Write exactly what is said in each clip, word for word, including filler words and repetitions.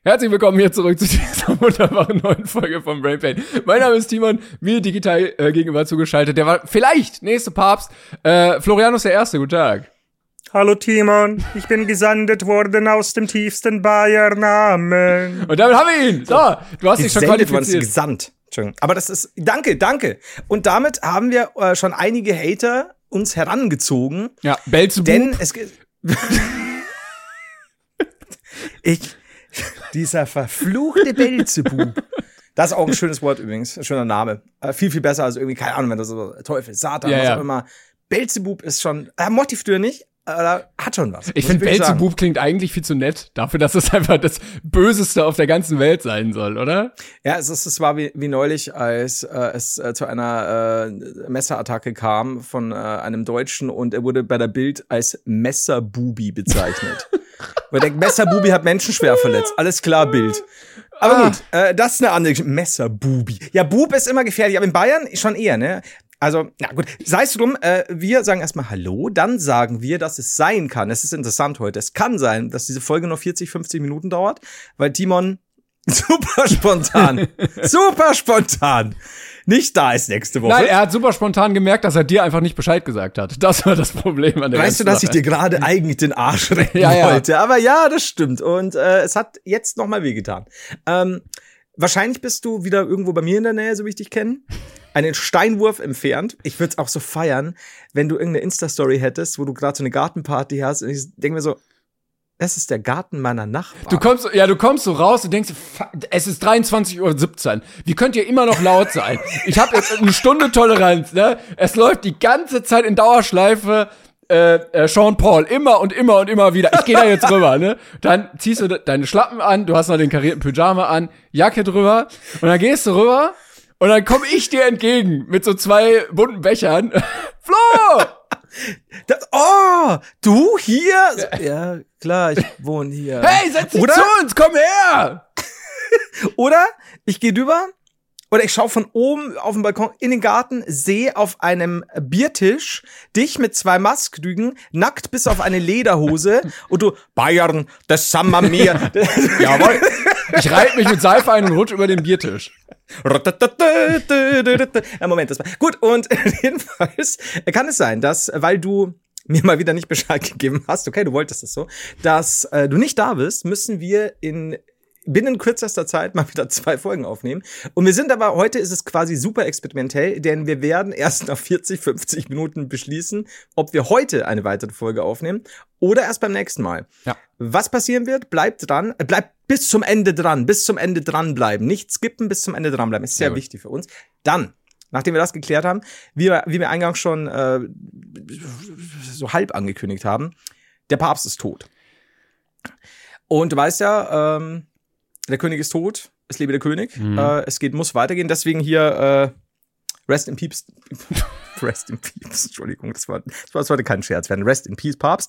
Herzlich willkommen hier zurück zu dieser wunderbaren neuen Folge von Brain Pain. Mein Name ist Timon, mir digital äh, gegenüber zugeschaltet. Der war vielleicht nächste Papst. Äh, Florianus der Erste, guten Tag. Hallo Timon, ich bin gesandet worden aus dem tiefsten Bayern. Amen. Und damit haben wir ihn. So, du hast dich schon qualifiziert. Gesandt. Aber das ist, danke, danke. Und damit haben wir äh, schon einige Hater uns herangezogen. Ja, Belzebub. Denn es gibt ich dieser verfluchte Belzebub. Das ist auch ein schönes Wort übrigens, ein schöner Name. Äh, viel, viel besser als irgendwie, keine Ahnung, wenn das so Teufel, Satan, ja, was ja. auch immer. Belzebub ist schon, äh, Motivtür nicht, aber hat schon was. Ich finde, Belzebub klingt eigentlich viel zu nett, dafür, dass es einfach das Böseste auf der ganzen Welt sein soll, oder? Ja, es, ist, es war wie, wie neulich, als äh, es äh, zu einer äh, Messerattacke kam von äh, einem Deutschen und er wurde bei der Bild als Messerbubi bezeichnet. Weil der Messerbubi hat Menschen schwer verletzt. Alles klar, Bild. Aber ah. gut, äh, das ist eine andere Geschichte. Messerbubi. Ja, Bub ist immer gefährlich, aber in Bayern schon eher, ne? Also, na gut, sei es drum, äh, wir sagen erstmal Hallo, dann sagen wir, dass es sein kann. Es ist interessant heute. Es kann sein, dass diese Folge nur vierzig, fünfzig Minuten dauert, weil Timon super spontan, super spontan nicht da ist nächste Woche. Nein, er hat super spontan gemerkt, dass er dir einfach nicht Bescheid gesagt hat. Das war das Problem an der Weißt du, dass ich dir gerade eigentlich den Arsch retten ja, ja. wollte? Aber ja, das stimmt. Und äh, es hat jetzt noch mal wehgetan. Ähm, wahrscheinlich bist du wieder irgendwo bei mir in der Nähe, so wie ich dich kenne. Einen Steinwurf entfernt. Ich würde es auch so feiern, wenn du irgendeine Insta-Story hättest, wo du gerade so eine Gartenparty hast. Und ich denke mir so, es ist der Garten meiner Nachbarn. Du kommst, ja, du kommst so raus und denkst, fuck, es ist dreiundzwanzig Uhr siebzehn. Wie könnt ihr immer noch laut sein? Ich habe jetzt eine Stunde Toleranz, ne? Es läuft die ganze Zeit in Dauerschleife äh, äh, Sean Paul, immer und immer und immer wieder. Ich gehe da jetzt rüber, ne? Dann ziehst du de- deine Schlappen an, du hast noch den karierten Pyjama an, Jacke drüber und dann gehst du rüber und dann komme ich dir entgegen mit so zwei bunten Bechern. Flo! Das, oh, du hier? Ja, klar, ich wohne hier. Hey, setz dich zu uns, komm her! Oder ich gehe rüber oder ich schaue von oben auf den Balkon in den Garten, sehe auf einem Biertisch dich mit zwei Maskrügen, nackt bis auf eine Lederhose und du, Bayern, das Summer Meer. Jawohl. Ich reibe mich mit Seife ein und rutsch über den Biertisch. Ja, Moment, das war gut. Und jedenfalls kann es sein, dass, weil du mir mal wieder nicht Bescheid gegeben hast, okay, du wolltest das so, dass äh, du nicht da bist, müssen wir in binnen kürzester Zeit mal wieder zwei Folgen aufnehmen. Und wir sind aber, heute ist es quasi super experimentell, denn wir werden erst nach vierzig, fünfzig Minuten beschließen, ob wir heute eine weitere Folge aufnehmen oder erst beim nächsten Mal. Ja. Was passieren wird, bleibt dran, äh, bleibt bis zum Ende dran, bis zum Ende dranbleiben. Nicht skippen, bis zum Ende dranbleiben. Ist sehr ja, wichtig für uns. Dann, nachdem wir das geklärt haben, wie wir, wie wir eingangs schon äh, so halb angekündigt haben, der Papst ist tot. Und du weißt ja, ähm, der König ist tot, es lebe der König, mhm. äh, es geht, muss weitergehen, deswegen hier äh, Rest in Peace, Rest in Peace, Entschuldigung, das war, das war, das sollte kein Scherz werden, Rest in Peace, Papst.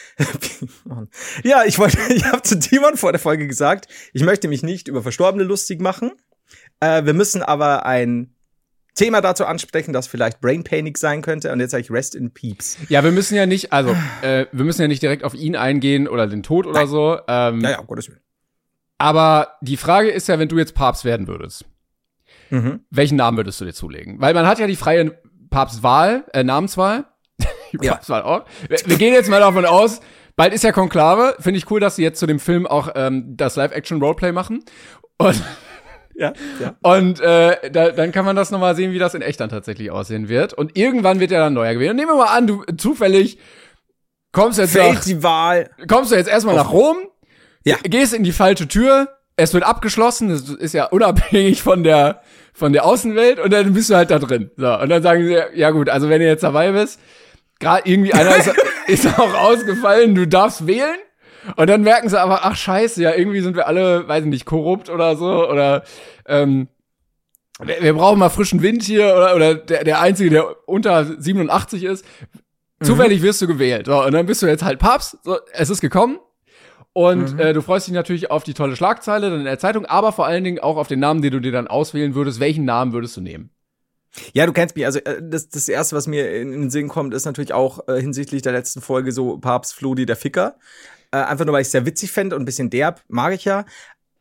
Ja, ich wollte, ich habe zu Timon vor der Folge gesagt, ich möchte mich nicht über Verstorbene lustig machen, äh, wir müssen aber ein Thema dazu ansprechen, das vielleicht Brain Panic sein könnte. Und jetzt sage ich Rest in Peeps. Ja, wir müssen ja nicht, also, äh, wir müssen ja nicht direkt auf ihn eingehen oder den Tod oder Nein. so. Ähm, ja, ja, um Gottes Willen. Aber die Frage ist ja, wenn du jetzt Papst werden würdest, mhm. welchen Namen würdest du dir zulegen? Weil man hat ja die freie Papstwahl, äh, Namenswahl. die ja. Papstwahl auch. Wir, wir gehen jetzt mal davon aus, bald ist ja Konklave. Finde ich cool, dass sie jetzt zu dem Film auch ähm, das Live-Action-Roleplay machen. Und Ja, ja. Und äh, da, dann kann man das nochmal sehen, wie das in echt dann tatsächlich aussehen wird. Und irgendwann wird ja dann neuer gewählt. Und nehmen wir mal an, du zufällig kommst jetzt Fällt nach, die Wahl. kommst du jetzt erstmal nach Rom, ja. gehst in die falsche Tür, es wird abgeschlossen, das ist ja unabhängig von der von der Außenwelt und dann bist du halt da drin. So, und dann sagen sie, ja gut, also wenn du jetzt dabei bist, gerade irgendwie einer ist, ist auch ausgefallen, du darfst wählen. Und dann merken sie aber, ach scheiße, ja, irgendwie sind wir alle, weiß ich nicht, korrupt oder so, oder ähm, wir, wir brauchen mal frischen Wind hier, oder, oder der, der Einzige, der unter siebenundachtzig ist. Mhm. Zufällig wirst du gewählt. So, und dann bist du jetzt halt Papst, so, es ist gekommen. Und mhm. äh, du freust dich natürlich auf die tolle Schlagzeile dann in der Zeitung, aber vor allen Dingen auch auf den Namen, den du dir dann auswählen würdest. Welchen Namen würdest du nehmen? Ja, du kennst mich. Also äh, das, das Erste, was mir in, in den Sinn kommt, ist natürlich auch äh, hinsichtlich der letzten Folge so Papst Flodi der Ficker. Äh, einfach nur, weil ich es sehr witzig fände und ein bisschen derb, mag ich ja.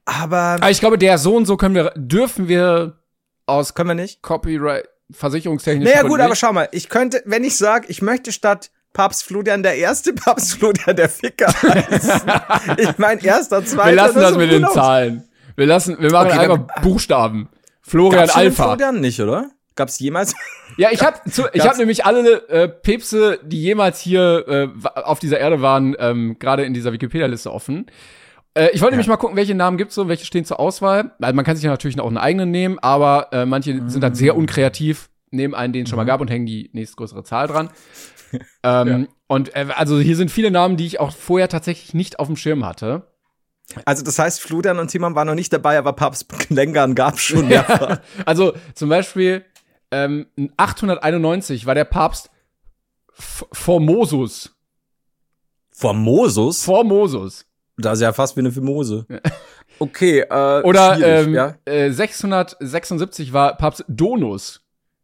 Aber, Aber ich glaube, der so und so können wir, dürfen wir aus können wir nicht? Copyright, versicherungstechnisch. Naja, gut, aber schau mal, ich könnte, wenn ich sage, ich möchte statt Papst Florian der Erste, Papst Florian der Ficker heißen. Ich meine, erster, zweiter. Wir lassen das so mit den Zahlen. Wir lassen, wir machen Okay, einfach dann- Buchstaben. Florian Gab's schon den Alpha. Florian nicht, oder? Gab's jemals? Ja, ich habe ich Gab's- hab nämlich alle äh, Päpste, die jemals hier äh, wa- auf dieser Erde waren, ähm, gerade in dieser Wikipedia-Liste offen. Äh, ich wollte nämlich mal gucken, welche Namen gibt's so, welche stehen zur Auswahl. Also man kann sich ja natürlich auch einen eigenen nehmen, aber äh, manche sind dann sehr unkreativ, nehmen einen, den es schon mal gab und hängen die nächstgrößere Zahl dran. ähm, Und äh, also hier sind viele Namen, die ich auch vorher tatsächlich nicht auf dem Schirm hatte. Also das heißt, Florian und Timon waren noch nicht dabei, aber Papst Klängern gab's schon mehrfach. Also zum Beispiel ähm, achthunderteinundneunzig war der Papst F- Formosus. Formosus? Formosus. Das ist ja fast wie eine Fimose. Okay, äh, Oder schwierig, ähm, ja? äh, sechshundertsechsundsiebzig war Papst Donus.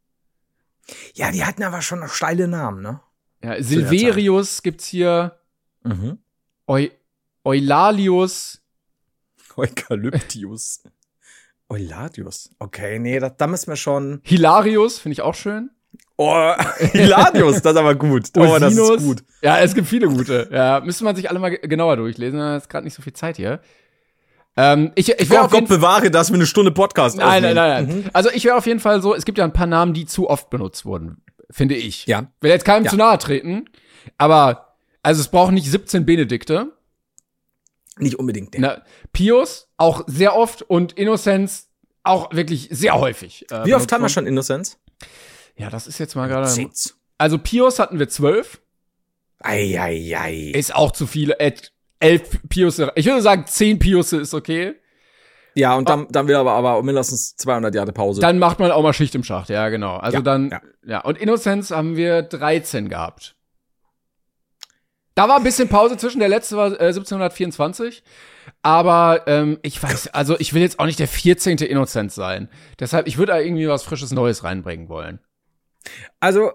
Ja, die hatten aber schon noch steile Namen, ne? Ja, Silverius gibt's hier. Mhm. Eu Eulalius. Eukalyptius. Euladius. Okay, nee, da, da müssen wir schon. Hilarius, finde ich auch schön. Oh, Hiladius, das ist aber gut. Oh, das ist Ursinus. gut. Ja, es gibt viele gute. Ja, müsste man sich alle mal ge- genauer durchlesen. Da ist gerade nicht so viel Zeit hier. Ähm, ich ich wäre Gott, auf jeden Gott bewahre, dass wir eine Stunde Podcast Nein, nein, aufnehmen. nein, nein. Also ich wäre auf jeden Fall so, es gibt ja ein paar Namen, die zu oft benutzt wurden, finde ich. Ja. Will jetzt keinem Ja. zu nahe treten, aber also es brauchen nicht siebzehn Benedikte. Nicht unbedingt. Nee. Na, Pius auch sehr oft und Innozenz auch wirklich sehr häufig. äh, Wie oft benutzt haben wir worden. schon Innozenz? Ja, das ist jetzt mal gerade. Sitz. Also Pius hatten wir zwölf. Eieiei. Ist auch zu viele. Äh, elf Piusse. Ich würde sagen, zehn Piusse ist okay. Ja, und dann, dann wieder aber, aber mindestens zweihundert Jahre Pause. Dann macht man auch mal Schicht im Schacht, ja, genau. Also Ja, dann, ja. ja. Und Innozenz haben wir dreizehn gehabt. Da war ein bisschen Pause zwischen, der letzte war äh, siebzehnhundertvierundzwanzig. Aber ähm, ich weiß, also ich will jetzt auch nicht der vierzehnte Innozenz sein. Deshalb, ich würde da irgendwie was Frisches Neues reinbringen wollen. Also,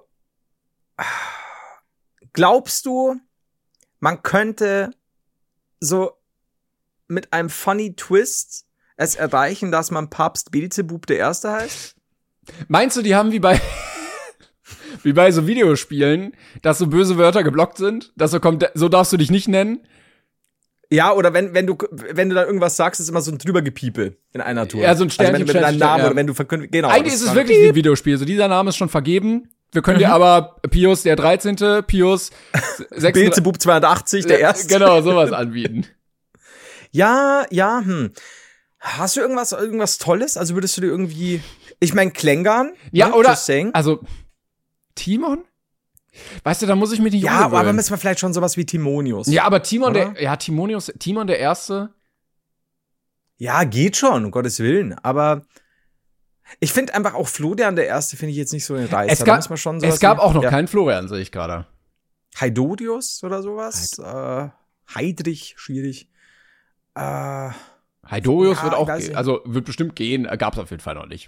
glaubst du, man könnte so mit einem funny Twist es erreichen, dass man Papst Beelzebub der Erste heißt? Meinst du, die haben wie bei wie bei so Videospielen, dass so böse Wörter geblockt sind? Dass so kommt, so darfst du dich nicht nennen? Ja, oder wenn, wenn du, wenn du dann irgendwas sagst, ist immer so ein Drübergepiepe in einer Tour. Ja, so ein Sternchen, also wenn, wenn du deinen Sternchen, Namen ja. oder wenn du verkündigst, genau. Eigentlich das ist es dann- wirklich wie ein Videospiel. So, dieser Name ist schon vergeben. Wir können dir aber Pius der dreizehnte, Pius sechsunddreißig Beelzebub zweihundertachtzig, der Erste. Genau, sowas anbieten. Ja, ja, hm. Hast du irgendwas, irgendwas Tolles? Also würdest du dir irgendwie, ich mein, Klängern? Ja, ne, oder, just saying. also, Timon? Weißt du, da muss ich mich nicht Ja, aber umgewöhnen. müssen wir vielleicht schon sowas wie Timonius. Ja, aber Timon, Oder? der, ja, Timonius, Timon der Erste. Ja, geht schon, um Gottes Willen. Aber ich finde einfach auch Florian der Erste finde ich jetzt nicht so ein Reiz. Es Da gab, muss man schon sowas es gab wie- auch noch ja. keinen Florian, sehe ich gerade. Heidodius oder sowas. Äh, Heidrich, schwierig. Äh, Heidorius Ja, wird auch weiß gehen. ich. Also, wird bestimmt gehen. Gab es auf jeden Fall noch nicht.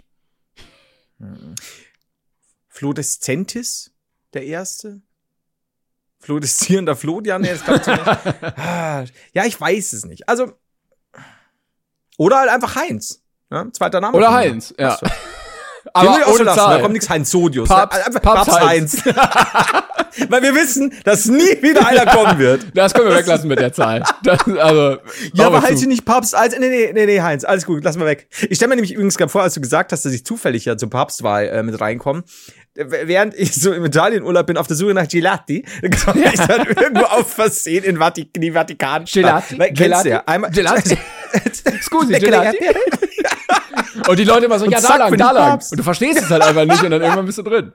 Flodescentis, der Erste. Flodeszierender Florian, nee, das glaub ich so nicht. Ah, ja, ich weiß es nicht. Also, oder halt einfach Heinz. Ja, zweiter Name. Oder von mir. Heinz, ja. Den Aber will ich auch so ohne lassen, Zahl. Da kommt nichts Heinz Sodius. Papst- Einfach Papst Papst Heinz. Weil wir wissen, dass nie wieder einer kommen wird. Das können wir weglassen mit der Zahl. Das, also, Ja, Daumen aber halt zu. sie nicht Papst als. Nee, nee, nee, nee, Heinz, alles gut, lass mal weg. Ich stelle mir nämlich übrigens gerade vor, als du gesagt hast, dass ich zufällig ja zur Papstwahl äh, mit reinkomme. Während ich so im Italienurlaub bin auf der Suche nach Gelati, dann komme ich dann irgendwo auf Versehen in Vatik die Vatikanstadt. Gelati? Weil, kennst Gelati? du ja, einmal, Gelati? Scusi, Der Gelati? Und die Leute immer so, Und ja, da zack, lang, für da den lang. Papst. Und du verstehst es halt einfach nicht und dann irgendwann bist du drin.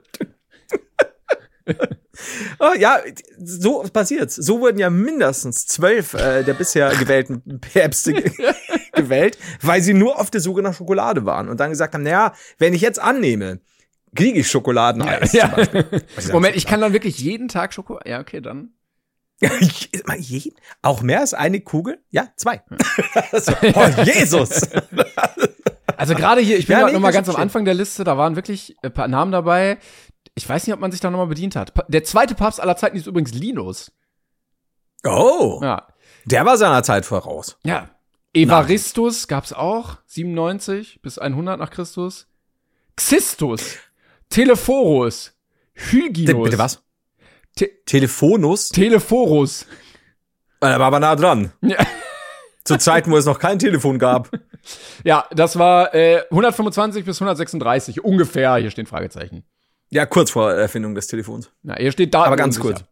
Oh, ja, so passiert's. So wurden ja mindestens zwölf äh, der bisher gewählten Päpste ge gewählt, weil sie nur auf der Suche nach Schokolade waren und dann gesagt haben, naja, wenn ich jetzt annehme, kriege ich Schokoladeneis. Ja. zum Beispiel. Was Moment, ich kann dann wirklich jeden Tag Schokolade. Ja, okay, dann. Mal jeden? Auch mehr als eine Kugel? Ja, zwei. So, oh, Jesus! Also gerade hier, ich bin Ja, ja, nee, noch mal das ganz ist am schön. Anfang der Liste, da waren wirklich ein paar Namen dabei. Ich weiß nicht, ob man sich da noch mal bedient hat. Pa- Der zweite Papst aller Zeiten ist übrigens Linus. Oh, Ja. der war seiner Zeit voraus. Ja. Evaristus gab's auch, siebenundneunzig bis hundert nach Christus. Xistus, Telephorus, Hyginus. Bitte was? Te- Telefonus? Telephorus. Da war aber nah dran. Ja. Zu Zeiten, wo es noch kein Telefon gab. Ja, das war äh, hundertfünfundzwanzig bis hundertsechsunddreißig, ungefähr. Hier stehen Fragezeichen. Ja, kurz vor Erfindung des Telefons. Na, hier steht da. Aber ganz kurz.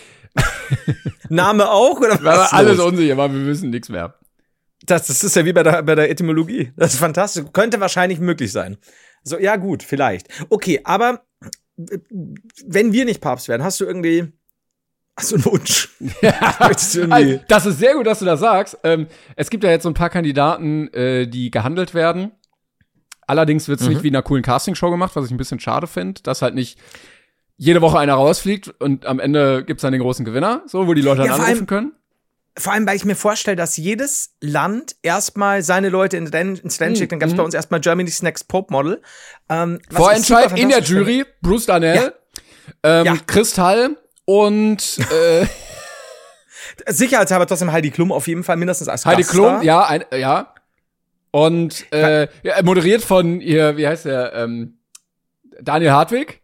Name auch, oder was? Alles unsicher, aber wir wissen nichts mehr. Das, das ist ja wie bei der, bei der Etymologie. Das ist fantastisch. Könnte wahrscheinlich möglich sein. So, ja gut, vielleicht. Okay, aber wenn wir nicht Papst werden, hast du irgendwie hast du einen Wunsch? Ja, also, das ist sehr gut, dass du das sagst. Ähm, es gibt ja jetzt so ein paar Kandidaten, äh, die gehandelt werden. Allerdings wird's mhm. nicht wie in einer coolen Castingshow gemacht, was ich ein bisschen schade finde, dass halt nicht jede Woche einer rausfliegt und am Ende gibt's dann den großen Gewinner, so wo die Leute dann ja, anrufen allem, können. Vor allem, weil ich mir vorstelle, dass jedes Land erstmal seine Leute in den, ins Rennen schickt. Dann gab's mhm. bei uns erstmal Germany's Next Pope Model. Ähm, Vorentscheid in der Jury, Bruce Darnell, ja. Ähm, ja. Kristall und äh, sicherheitshalber trotzdem Heidi Klum auf jeden Fall mindestens als Heidi Gaststar. Klum, ja, ein, ja. Und äh, ja, moderiert von ihr, wie heißt der, ähm, Daniel Hartwig.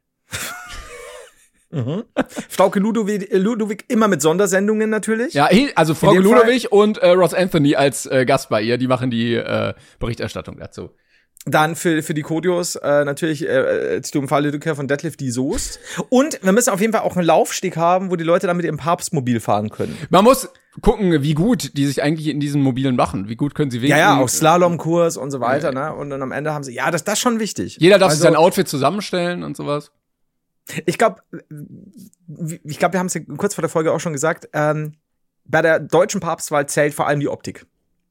Mhm. Frauke Ludwig, Ludwig immer mit Sondersendungen natürlich. Ja, also Frauke Ludwig und äh, Ross Anthony als äh, Gast bei ihr, die machen die äh, Berichterstattung dazu. Dann für für die Kodios äh, natürlich äh, triumphale Rückkehr von Deadlift die Soest. Und wir müssen auf jeden Fall auch einen Laufsteg haben, wo die Leute dann mit ihrem Papstmobil fahren können. Man muss gucken, wie gut die sich eigentlich in diesen Mobilen machen. Wie gut können sie winken. Ja, ja, auch Slalomkurs und so weiter, ja. ne? Und dann am Ende haben sie, ja, das das ist schon wichtig. Jeder darf also, sich sein Outfit zusammenstellen und sowas. Ich glaube, ich glaube, wir haben es ja kurz vor der Folge auch schon gesagt, ähm, bei der deutschen Papstwahl zählt vor allem die Optik.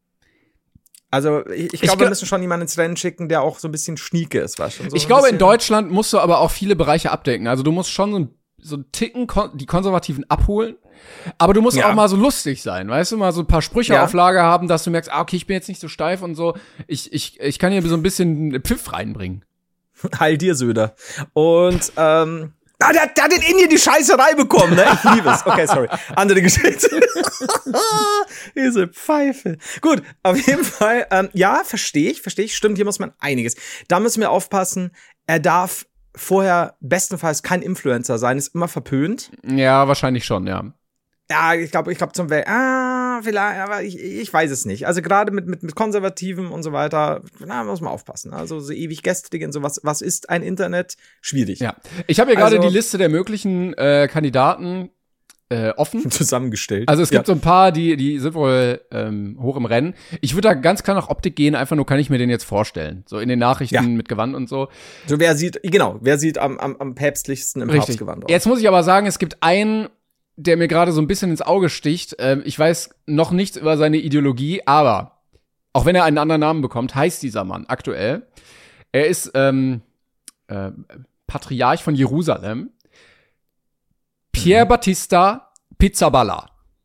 Also ich, ich glaube, gl- wir müssen schon jemanden ins Rennen schicken, der auch so ein bisschen schnieke ist. Was schon so ich glaube, in Deutschland musst du aber auch viele Bereiche abdecken. Also du musst schon so ein, so ein Ticken kon- die Konservativen abholen, aber du musst ja. auch mal so lustig sein, weißt du, mal so ein paar Sprüche ja. auf Lager haben, dass du merkst, ah, okay, ich bin jetzt nicht so steif und so. Ich, ich, ich kann hier so ein bisschen Pfiff reinbringen. Heil dir, Söder. Und, ähm, ah, der, der hat in Indien die Scheißerei bekommen, ne? Ich liebe es. Okay, sorry. Andere Geschichte. Diese Pfeife. Gut, auf jeden Fall, ähm, ja, verstehe ich, verstehe ich. Stimmt, hier muss man einiges. Da müssen wir aufpassen. Er darf vorher bestenfalls kein Influencer sein, ist immer verpönt. Ja, wahrscheinlich schon, ja. Ja, ich glaube, ich glaube zum Wel- ah, vielleicht, aber ich, ich weiß es nicht. Also gerade mit, mit, mit Konservativen und so weiter, na, muss man aufpassen. Also so ewig gestrigen, so was, was ist ein Internet? Schwierig. Ja. Ich habe hier gerade also, die Liste der möglichen äh, Kandidaten äh, offen. Zusammengestellt. Also es gibt ja. so ein paar, die, die sind wohl ähm, hoch im Rennen. Ich würde da ganz klar nach Optik gehen, einfach nur kann ich mir den jetzt vorstellen. So in den Nachrichten ja. mit Gewand und so. So wer sieht, genau, wer sieht am, am, am päpstlichsten im Richtig. Papstgewand aus? Jetzt muss ich aber sagen, es gibt einen, der mir gerade so ein bisschen ins Auge sticht. Ähm, ich weiß noch nichts über seine Ideologie, aber auch wenn er einen anderen Namen bekommt, heißt dieser Mann aktuell. Er ist ähm, äh, Patriarch von Jerusalem. Pier Battista Pizzaballa.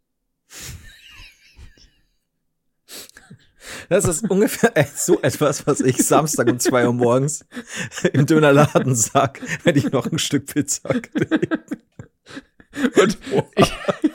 Das ist ungefähr so etwas, was ich Samstag um zwei Uhr morgens im Dönerladen sag, wenn ich noch ein Stück Pizza kriege. Und ich,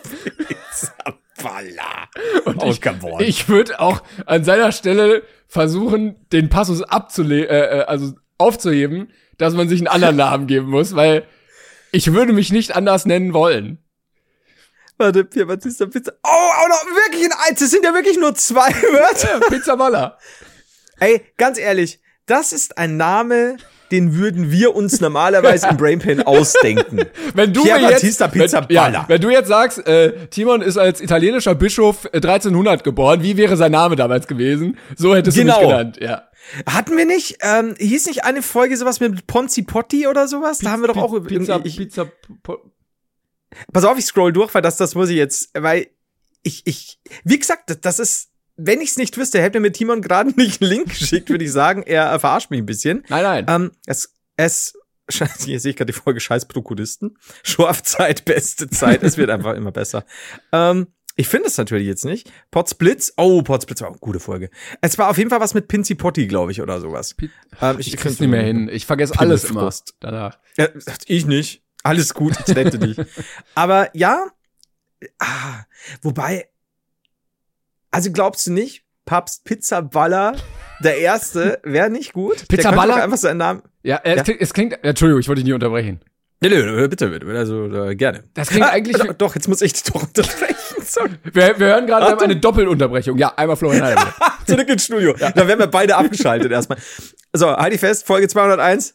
und ich, ich würde auch an seiner Stelle versuchen, den Passus abzule- äh, also aufzuheben, dass man sich einen anderen Namen geben muss, weil ich würde mich nicht anders nennen wollen. Warte, Pier Battista Pizza. Oh, auch noch wirklich ein Eins. Das sind ja wirklich nur zwei Wörter. Ja, Pizzaballa. Ey, ganz ehrlich, das ist ein Name, den würden wir uns normalerweise im Brainpan ausdenken. Wenn du Pier mir Battista jetzt, Pizza wenn, ja, wenn du jetzt sagst, äh, Timon ist als italienischer Bischof äh, dreizehnhundert geboren, wie wäre sein Name damals gewesen? So hättest genau. du mich genannt, ja. Hatten wir nicht, ähm, hieß nicht eine Folge sowas mit Ponzi Potti oder sowas? Da haben wir doch auch über Pizza, ich, Pizza, po- Pass auf, ich scroll durch, weil das, das muss ich jetzt, weil ich, ich, wie gesagt, das ist, wenn ich es nicht wüsste, hätte mir Timon gerade nicht einen Link geschickt, würde ich sagen, er verarscht mich ein bisschen. Nein, nein. Ähm, es, es, hier sehe ich gerade die Folge Scheiß Prokuristen. Schorfzeit, beste Zeit, es wird einfach immer besser. Ähm, ich finde es natürlich jetzt nicht. Potsblitz, oh, Potsblitz war auch eine gute Folge. Es war auf jeden Fall was mit Pinzi Potti, glaube ich, oder sowas. P- ähm, ich ich krieg's nicht mehr hin. Ich vergesse alles immer danach. Ja, ich nicht. Alles gut, ich rette dich. Aber ja, ah, wobei, also glaubst du nicht, Papst Pizzaballer, der Erste, wäre nicht gut. Pizzaballer? Einfach seinen Namen. Ja, äh, ja. Es, klingt, es klingt, Entschuldigung, ich wollte dich nie unterbrechen. Nö, nö, bitte, bitte, also äh, gerne. Das klingt ah, eigentlich. Doch, doch, jetzt muss ich dich doch unterbrechen. Sorry. Wir, wir hören gerade, wir haben eine Doppelunterbrechung. Ja, einmal Florian Heider. Zurück ins Studio. Ja. Dann werden wir beide abgeschaltet erstmal. So, halt dich fest, Folge zweihunderteins.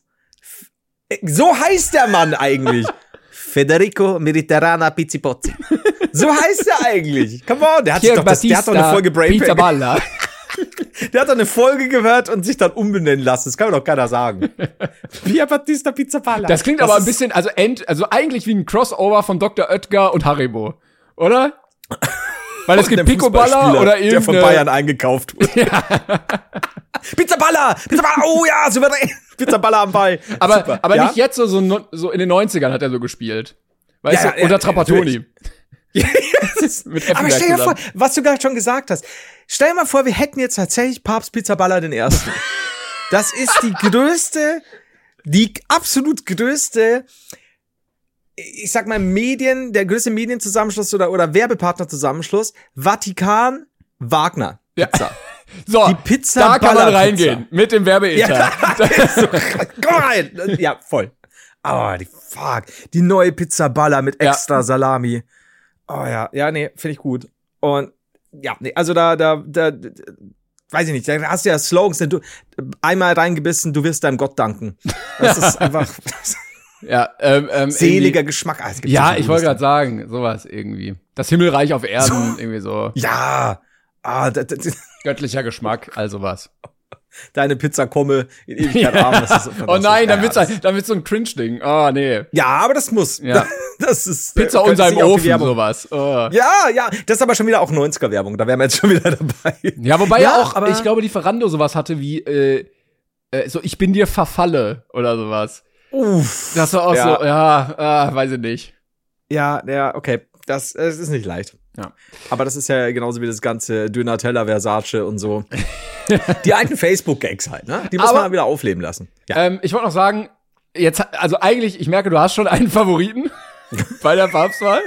So heißt der Mann eigentlich. Federico Mediterrana Pizzipozzi. So heißt er eigentlich. Come on, der hat, doch das, der hat doch eine Folge Brain Pizzaballa. Der hat doch eine Folge gehört und sich dann umbenennen lassen. Das kann mir doch keiner sagen. Pia Battista Pizzaballa. Das klingt das aber ein bisschen, also, end, also eigentlich wie ein Crossover von Doktor Oetker und Haribo. Oder? Weil es gibt Picoballa oder irgendeine... Der von Bayern eingekauft wurde. Ja. Pizzaballa! Pizzaballa! Oh ja, souverän! Pizzaballa am Ball. Aber, Super. aber ja? nicht jetzt, so, so, so in den neunzigern hat er so gespielt. Weißt ja, du, ja, unter ja, Trapattoni. Ja, Mit aber stell dir vor, was du gerade schon gesagt hast. Stell dir mal vor, wir hätten jetzt tatsächlich Papst Pizzaballa den Ersten. Das ist die größte, die absolut größte, ich sag mal Medien, der größte Medienzusammenschluss oder, oder Werbepartnerzusammenschluss, Vatikan, Wagner. Pizza. Ja. So, die Pizza da kann man reingehen mit dem Werbeetat. Ja, so, komm rein. Ja, voll. Oh, die fuck. Die neue Pizza Baller mit extra ja. Salami. Oh ja, ja, nee, finde ich gut. Und ja, nee, also da, da, da, da, weiß ich nicht, da hast du ja Slogans, du einmal reingebissen, du wirst deinem Gott danken. Das ist einfach ja, ähm, ähm, seliger Geschmack. Ah, ja, ich wollte gerade sagen, sowas irgendwie. Das Himmelreich auf Erden, so, irgendwie so. Ja. Ah, das, das, göttlicher Geschmack, also was. Deine Pizza komme in Ewigkeit ja. arm. Das ist oh nein, dann wird's, ein, dann wird's so ein Cringe-Ding. Oh, nee. Ja, aber das muss. Ja. Das ist Pizza unter seinem Ofen, sowas. Oh. Ja, ja, das ist aber schon wieder auch neunziger-Werbung. Da wären wir jetzt schon wieder dabei. Ja, wobei ja, ja auch, aber ich glaube, die Ferrando sowas hatte wie, äh, äh, so, ich bin dir verfalle oder sowas. Uff. Das war auch ja. so, ja, äh, weiß ich nicht. Ja, ja, okay. Das, das ist nicht leicht. Ja. Aber das ist ja genauso wie das ganze Donatella, Versace und so. Die alten Facebook-Gags halt, ne? Die muss Aber, man wieder aufleben lassen. Ja. Ähm, ich wollte noch sagen, jetzt, also eigentlich, ich merke, du hast schon einen Favoriten bei der Papstwahl.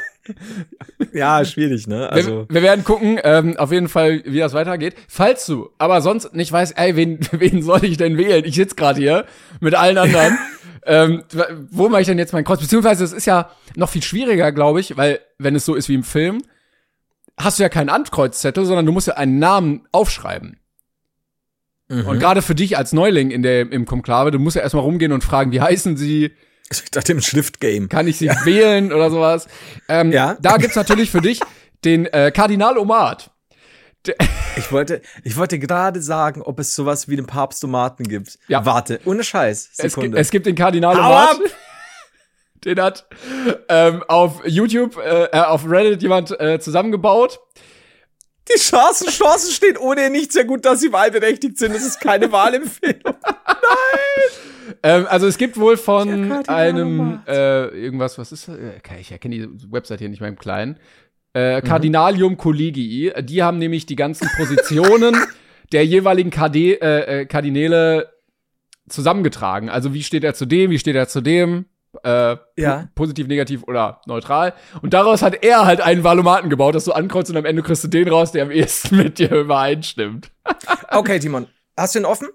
Ja, schwierig, ne? Also wir, wir werden gucken, ähm, auf jeden Fall, wie das weitergeht. Falls du aber sonst nicht weißt, ey, wen, wen soll ich denn wählen? Ich sitze gerade hier mit allen anderen. ähm, wo mache ich denn jetzt mein Kreuz? Beziehungsweise es ist ja noch viel schwieriger, glaube ich, weil wenn es so ist wie im Film, hast du ja keinen Ankreuzzettel, sondern du musst ja einen Namen aufschreiben. Mhm. Und gerade für dich als Neuling in der, im Konklave, du musst ja erstmal rumgehen und fragen, wie heißen sie? Ich dachte im Schriftgame. Kann ich sie ja. wählen oder sowas? Ähm, ja. Da gibt's natürlich für dich den äh, Kardinal Omat. Ich wollte, ich wollte gerade sagen, ob es sowas wie den Papst Tomaten gibt. Ja. Warte, ohne Scheiß. Es, es gibt den Kardinal Omat. Den hat ähm, auf YouTube, äh, auf Reddit jemand äh, zusammengebaut. Die Chancen, Chancen stehen ohnehin nicht sehr gut, dass sie wahlberechtigt sind. Das ist keine Wahlempfehlung. Nein! ähm, also es gibt wohl von einem äh, irgendwas, was ist das? Ich erkenne die Website hier nicht mehr im Kleinen. Äh, Cardinalium mhm. Collegii. Die haben nämlich die ganzen Positionen der jeweiligen K D, äh, Kardinäle zusammengetragen. Also wie steht er zu dem, wie steht er zu dem? Äh, ja. Positiv, negativ oder neutral. Und daraus hat er halt einen Valomaten gebaut, dass du ankreuzt und am Ende kriegst du den raus, der am ehesten mit dir übereinstimmt. Okay, Timon. Hast du ihn offen?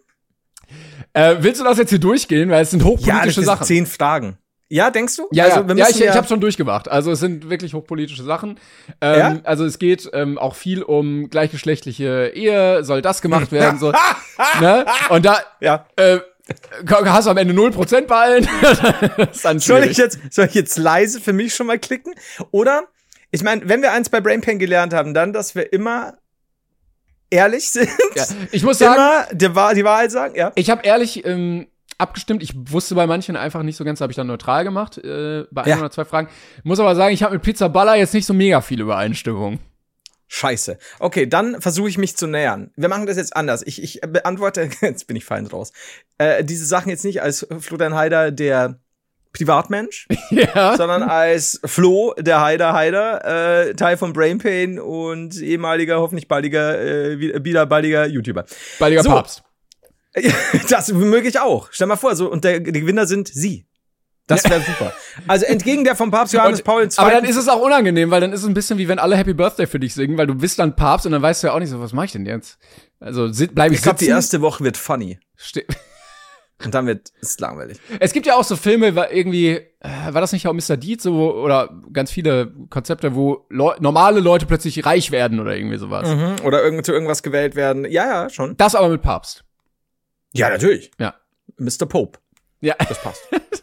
Äh, willst du das jetzt hier durchgehen? Weil es sind hochpolitische ja, das sind Sachen. zehn Fragen. Ja, denkst du? Ja, also, ja. ja ich, ja ich habe schon durchgemacht. Also es sind wirklich hochpolitische Sachen. Ähm, ja? Also es geht ähm, auch viel um gleichgeschlechtliche Ehe. Soll das gemacht werden? so, ne? Und da ja. äh, hast du am Ende null Prozent bei allen? soll, ich jetzt, soll ich jetzt leise für mich schon mal klicken? Oder, ich meine, wenn wir eins bei Brainpan gelernt haben, dann, dass wir immer ehrlich sind. Ja, ich muss sagen, immer die, Wahr- die Wahrheit sagen, ja. Ich habe ehrlich ähm, abgestimmt. Ich wusste bei manchen einfach nicht so ganz, habe ich dann neutral gemacht, äh, bei ja. ein oder zwei Fragen. Muss aber sagen, ich habe mit Pizza Baller jetzt nicht so mega viel Übereinstimmung. Scheiße. Okay, dann versuche ich mich zu nähern. Wir machen das jetzt anders. Ich, ich beantworte, jetzt bin ich fein raus, äh, diese Sachen jetzt nicht als Florian Heider, der Privatmensch, ja. sondern als Flo, der Heider Heider, äh, Teil von Brainpain und ehemaliger, hoffentlich baldiger, äh, wieder baldiger YouTuber. Baldiger so. Papst. Das möge ich auch. Stell mal vor, so, und der, die Gewinner sind Sie. Das wäre super. Also entgegen der vom Papst Johannes Und, Paul der Zweite. Aber dann ist es auch unangenehm, weil dann ist es ein bisschen wie wenn alle Happy Birthday für dich singen, weil du bist dann Papst und dann weißt du ja auch nicht so, was mache ich denn jetzt? Also bleibe ich, ich glaube, die sitzen? erste Woche wird funny. Ste Und dann wird es langweilig. Es gibt ja auch so Filme, war irgendwie, äh, war das nicht auch Mister Deeds, so, oder ganz viele Konzepte, wo Leu normale Leute plötzlich reich werden oder irgendwie sowas. Mhm. Oder irgend zu irgendwas gewählt werden. Ja, ja, schon. Das aber mit Papst. Ja, natürlich. Ja. Mister Pope. Ja. Das passt.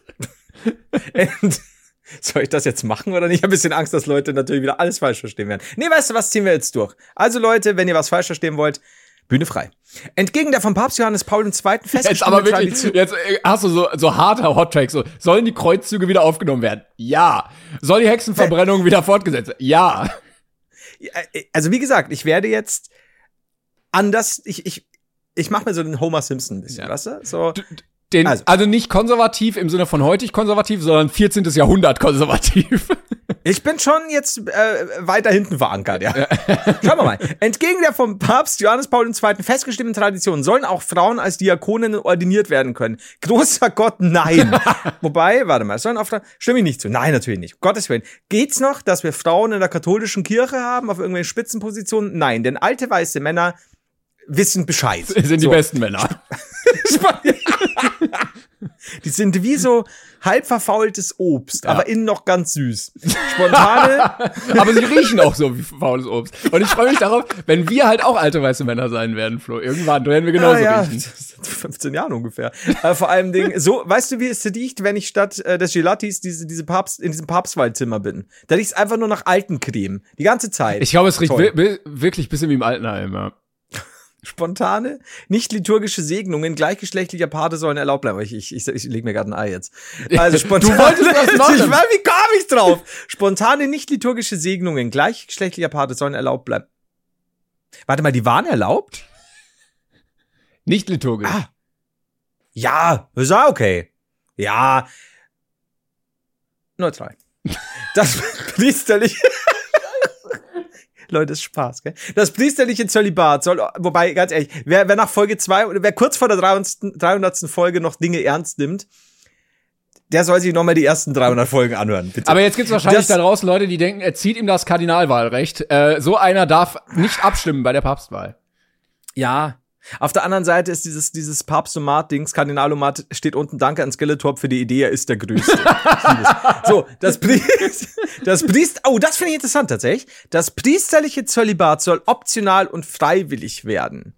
Und soll ich das jetzt machen oder nicht? Ich habe ein bisschen Angst, dass Leute natürlich wieder alles falsch verstehen werden. Nee, weißt du, was ziehen wir jetzt durch? Also Leute, wenn ihr was falsch verstehen wollt, Bühne frei. Entgegen der vom Papst Johannes Paul der Zweite festgestellten Jetzt aber wirklich, Tradition. Jetzt hast du so, so harter Hot-Tracks. So, sollen die Kreuzzüge wieder aufgenommen werden? Ja. Soll die Hexenverbrennung wieder fortgesetzt werden? Ja. Also wie gesagt, ich werde jetzt anders, ich, ich, ich mache mir so den Homer Simpson ein bisschen, ja. Weißt du? So. Den, also. also nicht konservativ im Sinne von heutig konservativ, sondern vierzehntes Jahrhundert konservativ. Ich bin schon jetzt äh, weiter hinten verankert, ja. Schauen wir mal. Entgegen der vom Papst Johannes Paul der Zweite festgestimmten Tradition sollen auch Frauen als Diakoninnen ordiniert werden können. Großer Gott, nein. Wobei, warte mal, sollen auch Frauen, stimme ich nicht zu. Nein, natürlich nicht. Um Gottes Willen. Geht's noch, dass wir Frauen in der katholischen Kirche haben, auf irgendwelchen Spitzenpositionen? Nein, denn alte weiße Männer wissen Bescheid. Sind die so. Besten Männer. Die sind wie so halb verfaultes Obst, ja. aber innen noch ganz süß. Spontane. Aber sie riechen auch so wie faultes Obst. Und ich freue mich darauf, wenn wir halt auch alte weiße Männer sein werden, Flo. Irgendwann werden wir genauso ja, ja. riechen. fünfzehn Jahren ungefähr. äh, vor allem Ding, so, weißt du, wie es riecht, wenn ich statt äh, des Gelatis diese, diese Papst, in diesem Papstwaldzimmer bin? Da riecht's einfach nur nach alten Creme. Die ganze Zeit. Ich glaube, es riecht wi- wirklich ein bisschen wie im Altenheim, ja. Spontane, nicht liturgische Segnungen gleichgeschlechtlicher Paare sollen erlaubt bleiben. Ich, ich, ich, ich lege mir gerade ein Ei jetzt. Also spontane, du wolltest das machen. Ich war, wie kam ich drauf? Spontane, nicht liturgische Segnungen gleichgeschlechtlicher Paare sollen erlaubt bleiben. Warte mal, die waren erlaubt? Nicht liturgisch. Ah. Ja, ist ja okay. Ja. Neutral. Das priesterliche Leute, ist Spaß, gell? Das priesterliche Zölibat soll, wobei, ganz ehrlich, wer, wer nach Folge zwei oder wer kurz vor der dreihundertsten Folge noch Dinge ernst nimmt, der soll sich nochmal die ersten dreihundert Folgen anhören, bitte. Aber jetzt gibt's wahrscheinlich das, da draußen Leute, die denken, er zieht ihm das Kardinalwahlrecht. Äh, so einer darf nicht abstimmen bei der Papstwahl. Ja. Auf der anderen Seite ist dieses, dieses Papstomat-Dings, Kardinalomat steht unten, danke an Skeletor für die Idee, er ist der Größte. So, das Priest, das Priest, oh, das finde ich interessant tatsächlich. Das priesterliche Zölibat soll optional und freiwillig werden.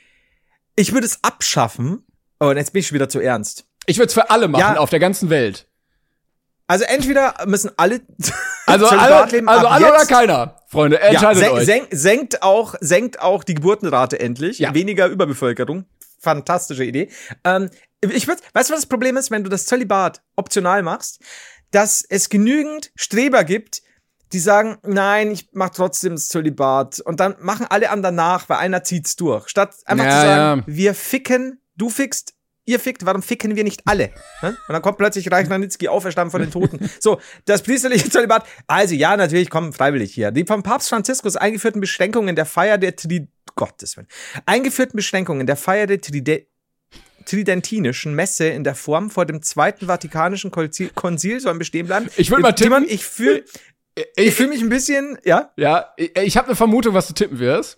Ich würde es abschaffen, oh, und jetzt bin ich schon wieder zu ernst. Ich würde es für alle machen, ja. Auf der ganzen Welt. Also entweder müssen alle also alle, leben, also alle oder keiner, Freunde, entscheidet ja, sen- euch. Sen- senkt auch, senkt auch die Geburtenrate endlich, ja. Weniger Überbevölkerung, fantastische Idee. Ähm, ich würd, weißt du, was das Problem ist, wenn du das Zölibat optional machst, dass es genügend Streber gibt, die sagen, nein, ich mach trotzdem das Zölibat, und dann machen alle anderen nach, weil einer zieht's durch, statt einfach ja, zu sagen, ja. wir ficken, du fickst, ihr fickt, warum ficken wir nicht alle? Und dann kommt plötzlich Reich Ranitzky, auferstanden von den Toten. So, das priesterliche Zölibat, also ja, natürlich, kommen freiwillig hier. Die vom Papst Franziskus eingeführten Beschränkungen der Feier der Tri... Gottes Willen. Eingeführten Beschränkungen der Feier der Tride... tridentinischen Messe in der Form vor dem Zweiten Vatikanischen Konzil, Konzil sollen bestehen bleiben. Ich würde mal tippen. Ich fühle ich, ich fühl mich ein bisschen, ja? Ja, ich, ich habe eine Vermutung, was du tippen wirst.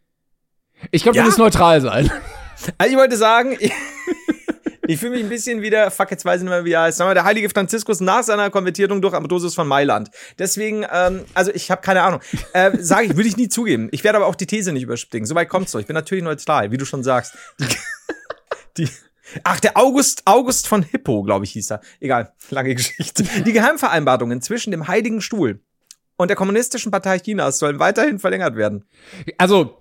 Ich glaube, ja? du musst neutral sein. Also ich wollte sagen... Ich Ich fühle mich ein bisschen wieder, fuck, jetzt weiß ich nicht mehr, wie er heißt. Sagen wir, der heilige Franziskus nach seiner Konvertierung durch Ambrosius von Mailand. Deswegen, ähm, also ich habe keine Ahnung. Äh, Sage ich, würde ich nie zugeben. Ich werde aber auch die These nicht überspringen. Soweit kommt's doch. Ich bin natürlich neutral, wie du schon sagst. Die, die, ach, der August, August von Hippo, glaube ich, hieß er. Egal, lange Geschichte. Die Geheimvereinbarungen zwischen dem Heiligen Stuhl und der Kommunistischen Partei Chinas sollen weiterhin verlängert werden. Also,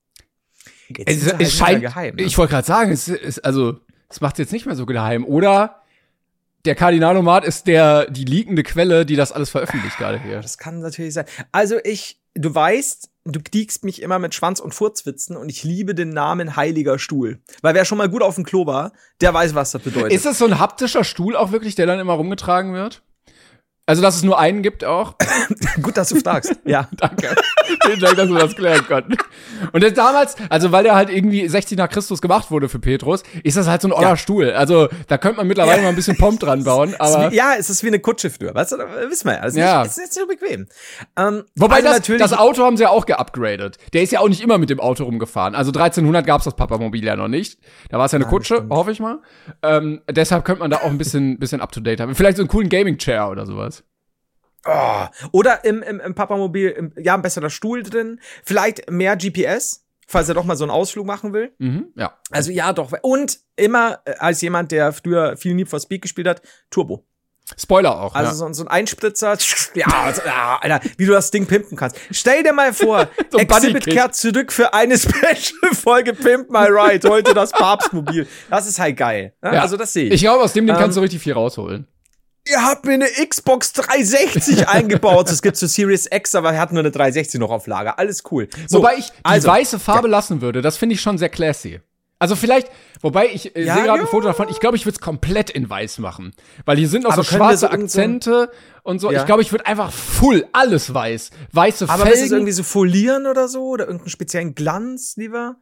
Jetzt es, ist er es halt scheint, geheim, ne? ich wollte gerade sagen, es ist, also, das macht jetzt nicht mehr so geheim. Oder der Kardinalomat ist der, die liegende Quelle, die das alles veröffentlicht gerade hier. Das kann natürlich sein. Also ich, du weißt, du kriegst mich immer mit Schwanz- und Furzwitzen, und ich liebe den Namen Heiliger Stuhl. Weil wer schon mal gut auf dem Klo war, der weiß, was das bedeutet. Ist das so ein haptischer Stuhl auch wirklich, der dann immer rumgetragen wird? Also, dass es nur einen gibt auch. Gut, dass du fragst. Ja. Danke. Vielen Dank, dass wir das klären konnten. Und das damals, also weil der halt irgendwie sechzig nach Christus gemacht wurde für Petrus, ist das halt so ein oller Ja. Stuhl. Also da könnte man mittlerweile Ja. mal ein bisschen Pomp dran bauen. Aber Wie, ja, es ist wie eine Kutsche früher, weißt du, wissen wir ja. Es ist, Ja. nicht, es ist nicht so bequem. Ähm, Wobei also das, natürlich, das Auto haben sie ja auch geupgradet. Der ist ja auch nicht immer mit dem Auto rumgefahren. Also dreizehnhundert gab's das Papamobil ja noch nicht. Da war es ja eine Ja, Kutsche, stimmt. hoffe ich mal. Ähm, deshalb könnte man da auch ein bisschen, bisschen up-to-date haben. Vielleicht so einen coolen Gaming-Chair oder sowas. Oh. Oder im, im, im Papamobil, im, ja, ein besserer Stuhl drin. Vielleicht mehr G P S, falls er doch mal so einen Ausflug machen will. Mhm, ja. Also ja, doch. Und immer äh, als jemand, der früher viel Need for Speed gespielt hat, Turbo. Spoiler auch. Also ja. so, ein- so ein Einspritzer. Ja, also, ja, Alter, wie du das Ding pimpen kannst. Stell dir mal vor, So ein Exhibit Buddy-Kit. kehrt zurück für eine Special-Folge Pimp My Ride. Heute das Papstmobil. Das ist halt geil. Ne? Ja. Also das sehe ich. Ich glaube, aus dem Ding Ähm, kannst du richtig viel rausholen. Ihr habt mir eine Xbox dreihundertsechzig eingebaut. Das gibt's für Series X, aber wir hatten nur eine dreihundertsechzig noch auf Lager. Alles cool. So, Wobei ich die also, weiße Farbe lassen würde, das finde ich schon sehr classy. Also vielleicht, wobei ich äh, Ja, sehe gerade ein ja. Foto davon, ich glaube, ich würde es komplett in weiß machen. Weil hier sind noch Aber so können wir schwarze so irgend so ein- Akzente und so. Ja. Ich glaube, ich würde einfach full, alles weiß. Weiße Aber willst du es Felgen. irgendwie so folieren oder so? Oder irgendeinen speziellen Glanz lieber?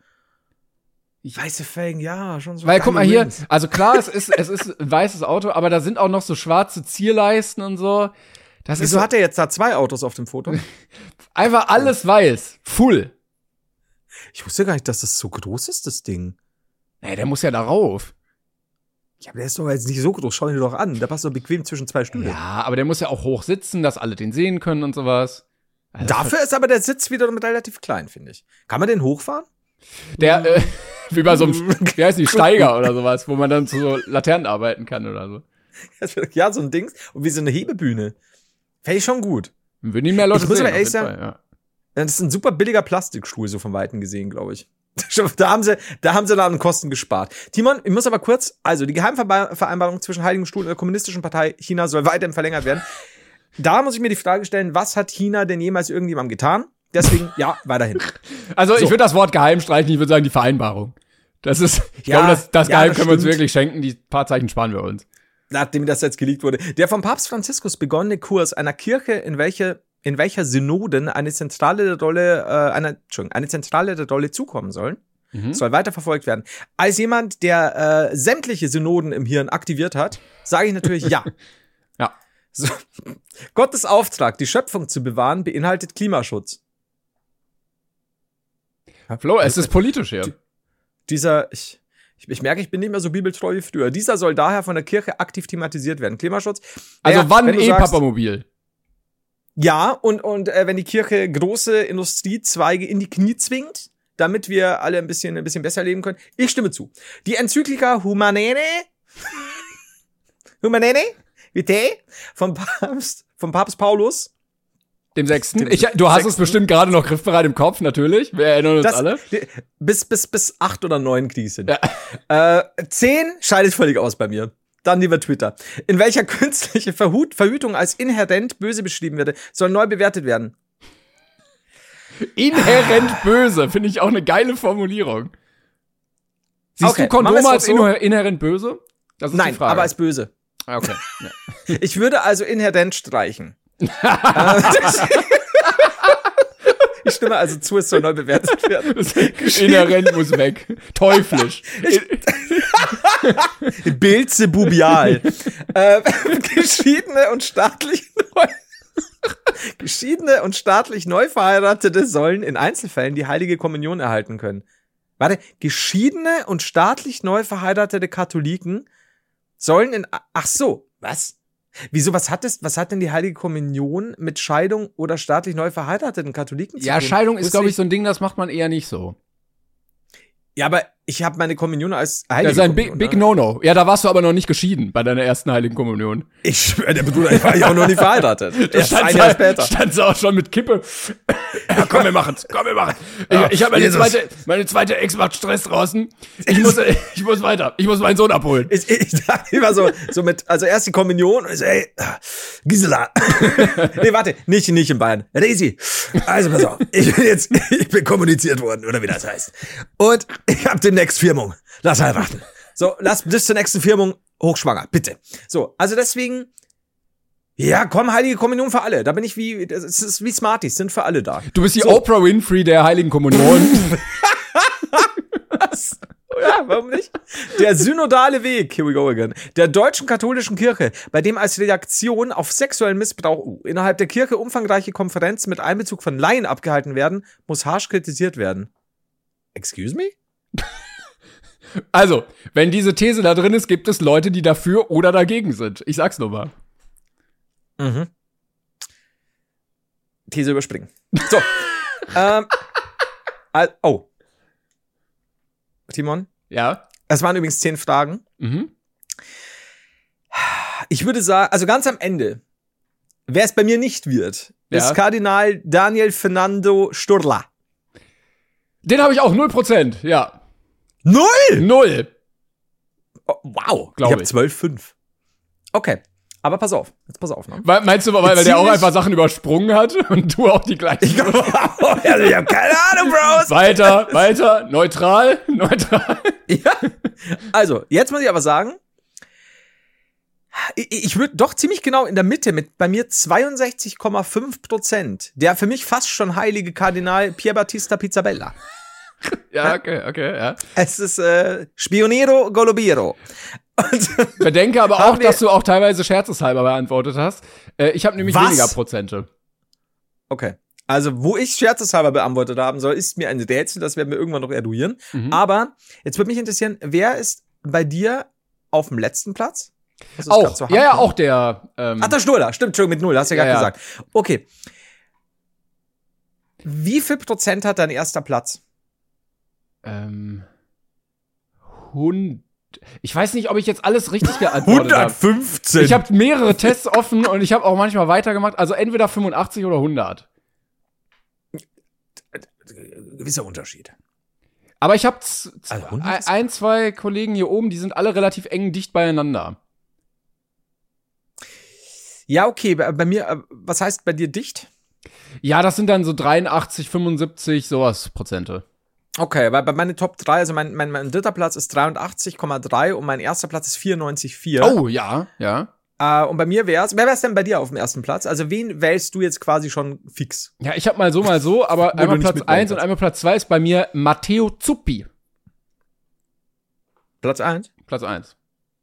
Weiße Felgen, ja, schon so. Weil, guck mal geile hier, Rims. also klar, es ist, es ist ein weißes Auto, aber da sind auch noch so schwarze Zierleisten und so. Das Wieso ist hat er jetzt da zwei Autos auf dem Foto? einfach alles weiß. Full. Ich wusste gar nicht, dass das so groß ist, das Ding. Nee, der muss ja darauf. Ja, aber der ist doch jetzt nicht so groß. Schau ihn dir doch an. Da passt doch bequem zwischen zwei Stühle. Ja, aber der muss ja auch hoch sitzen, dass alle den sehen können und sowas. Also Dafür ist aber der Sitz wiederum relativ klein, finde ich. Kann man den hochfahren? Der, äh, wie bei so einem, wie heißt die, Steiger oder sowas, wo man dann zu so Laternen arbeiten kann oder so. Ja, so ein Dings. Und wie so eine Hebebühne. Fände ich schon gut. Dann würden ihn mehr Leute Ich muss sehen. aber ehrlich auf jeden sagen- Fall, ja. Das ist ein super billiger Plastikstuhl, so von Weitem gesehen, glaube ich. Da haben sie, da haben sie da an Kosten gespart. Timon, ich muss aber kurz, also die Geheimvereinbarung zwischen Heiligen Stuhl und der Kommunistischen Partei China soll weiterhin verlängert werden. Da muss ich mir die Frage stellen, was hat China denn jemals irgendjemandem getan? Deswegen, ja, weiterhin. Also, ich So. würde das Wort Geheim streichen, ich würde sagen, die Vereinbarung. Das ist, ich Ja, glaube, das, das ja, Geheim das können wir uns stimmt. wirklich schenken, die paar Zeichen sparen wir uns. Nachdem das jetzt geleakt wurde. Der vom Papst Franziskus begonnene Kurs einer Kirche, in welche, in welcher Synoden eine zentrale Rolle, äh, eine, Entschuldigung, eine zentrale Rolle zukommen sollen, Mhm. soll weiter verfolgt werden. Als jemand, der äh, sämtliche Synoden im Hirn aktiviert hat, sage ich natürlich ja. Ja. So. Gottes Auftrag, die Schöpfung zu bewahren, beinhaltet Klimaschutz. Flo, es ist politisch hier. Dieser, ich, ich, ich merke, ich bin nicht mehr so bibeltreu wie früher. Dieser soll daher von der Kirche aktiv thematisiert werden. Klimaschutz. Also, Naja, wann wenn du eh sagst- Papamobil? Ja, und, und äh, wenn die Kirche große Industriezweige in die Knie zwingt, damit wir alle ein bisschen, ein bisschen besser leben können. Ich stimme zu. Die Enzyklika Humanene, Humanene, Vitae, vom Papst, vom Papst Paulus. Dem sechsten? Dem Ich, du hast es sechsten. bestimmt gerade noch griffbereit im Kopf, natürlich. Wir erinnern uns Das, alle. die, bis, bis, bis acht oder neun krieg ich's hin. Äh, zehn scheidet völlig aus bei mir. Dann lieber Twitter. In welcher künstliche Verhut, Verhütung als inhärent böse beschrieben wird, soll neu bewertet werden. Inhärent böse, finde ich auch eine geile Formulierung. Siehst Okay, du machen wir Kondome es als doch so. inhä- inhärent böse? Das ist Nein, die Frage. aber als böse. Ah, okay. Ja. Ich würde also inhärent streichen. Äh, ich stimme also zu, es soll neu bewertet werden. Inhärent muss weg. Teuflisch. Bilzebubial. äh, geschiedene und staatlich neu Geschiedene und staatlich neu Verheiratete sollen in Einzelfällen die heilige Kommunion erhalten können. Warte, geschiedene und staatlich neu verheiratete Katholiken sollen in, ach so, was? Wieso, was hat es, was hat denn die heilige Kommunion mit Scheidung oder staatlich neu verheirateten Katholiken zu Ja, tun? Scheidung ist, Wusste glaube ich, so ein Ding, das macht man eher nicht so. Ja, aber ich habe meine Kommunion als Das heilige ist ein Big, Kommunion, Big ne? No-No. Ja, da warst du aber noch nicht geschieden bei deiner ersten Heiligen Kommunion. Ich schwöre, der Bruder, ich war ja auch noch nie verheiratet. Erst Stand ein sie- Jahr später. Stand sie auch schon mit Kippe. Ja, komm, wir machen's. Komm, wir machen's. Ich, ich habe meine Jesus. zweite, meine zweite Ex macht Stress draußen. Ich muss, ich muss weiter. Ich muss meinen Sohn abholen. Ich, ich dachte immer so, so mit, also erst die Kommunion und ich so, ey, Gisela. Nee, warte, nicht, nicht in Bayern. Daisy. Also pass auf, ich bin jetzt, ich bin kommuniziert worden, oder wie das heißt. Und ich hab demnächst Firmung. Lass heiraten. So, lass bis zur nächsten Firmung hochschwanger, bitte. So, also deswegen, Ja, komm, Heilige Kommunion für alle. Da bin ich wie, das ist wie Smarties, sind für alle da. Du bist die So. Oprah Winfrey der Heiligen Kommunion. Was? Ja, warum nicht? Der synodale Weg, here we go again, der deutschen katholischen Kirche, bei dem als Reaktion auf sexuellen Missbrauch innerhalb der Kirche umfangreiche Konferenzen mit Einbezug von Laien abgehalten werden, muss harsch kritisiert werden. Excuse me? Also, wenn diese These da drin ist, gibt es Leute, die dafür oder dagegen sind. Ich sag's nur mal. Mhm. These überspringen. So. ähm, al- oh. Timon? Ja. Es waren übrigens zehn Fragen. Mhm. Ich würde sagen, also ganz am Ende, wer es bei mir nicht wird, Ja. ist Kardinal Daniel Fernando Sturla. Den habe ich auch null Prozent, ja. Null! Null. Oh, wow. Glaub ich habe ich. zwölf Komma fünf. Okay. Aber pass auf. Jetzt pass auf, ne? Weil, meinst du, weil, weil der auch Ziemlich- einfach Sachen übersprungen hat und du auch die gleichen? Ich, also ich habe keine Ahnung, Bros. Weiter, weiter, neutral, neutral. Ja. Also, jetzt muss ich aber sagen, ich, ich würde doch ziemlich genau in der Mitte mit bei mir zweiundsechzig Komma fünf Prozent. Der für mich fast schon heilige Kardinal Pier Battista Pizzabella. Ja, okay, okay, ja. Es ist äh, Spionero Golobiero. Und Bedenke aber Haben auch, wir- dass du auch teilweise scherzeshalber beantwortet hast. Äh, ich habe nämlich Was? weniger Prozente. okay. Also, wo ich scherzeshalber beantwortet haben soll, ist mir ein Rätsel, das werden wir irgendwann noch eruieren. Mhm. Aber jetzt würde mich interessieren, wer ist bei dir auf dem letzten Platz? Hast du es grad Auch, zur ja, Hand, ja, ne? auch der. Ähm, Ach, der Sturla, stimmt, Entschuldigung, mit null, hast du ja Ja, gerade ja. gesagt. Okay. Wie viel Prozent hat dein erster Platz? ähm, Hund. Ich weiß nicht, ob ich jetzt alles richtig geantwortet habe. hundertfünfzehn. Ich habe mehrere Tests offen und ich habe auch manchmal weitergemacht. Also entweder fünfundachtzig oder hundert. gewisser Unterschied. Aber ich habe z- z- Also hundert ein, ist- ein, zwei Kollegen hier oben, die sind alle relativ eng dicht beieinander. Ja, okay, bei, bei mir, äh, was heißt bei dir dicht? Ja, das sind dann so dreiundachtzig, fünfundsiebzig, sowas Prozente. Okay, weil bei meinen Top drei, also mein, mein, mein dritter Platz ist dreiundachtzig Komma drei und mein erster Platz ist vierundneunzig Komma vier. Oh, ja, ja. Äh, und bei mir wär's, wer wär's denn bei dir auf dem ersten Platz? Also wen wählst du jetzt quasi schon fix? Ja, ich habe mal so, mal so, aber du einmal nicht Platz mitmachen eins und kannst. einmal Platz zwei ist bei mir Matteo Zuppi. Platz eins. Platz eins.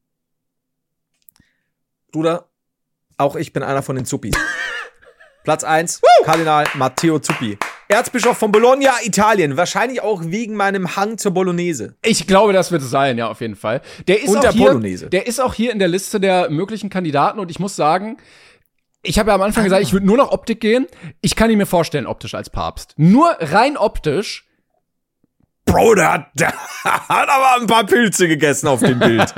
Bruder, auch ich bin einer von den Zuppis. Platz eins, Kardinal Matteo Zuppi. Erzbischof von Bologna, Italien. Wahrscheinlich auch wegen meinem Hang zur Bolognese. Ich glaube, das wird es sein, ja, auf jeden Fall. Der ist Und auch der hier, Polonaise. Der ist auch hier in der Liste der möglichen Kandidaten und ich muss sagen, ich habe ja am Anfang gesagt, ich würde nur nach Optik gehen. Ich kann ihn mir vorstellen, optisch als Papst. Nur rein optisch. Bro, der hat, der hat aber ein paar Pilze gegessen auf dem Bild.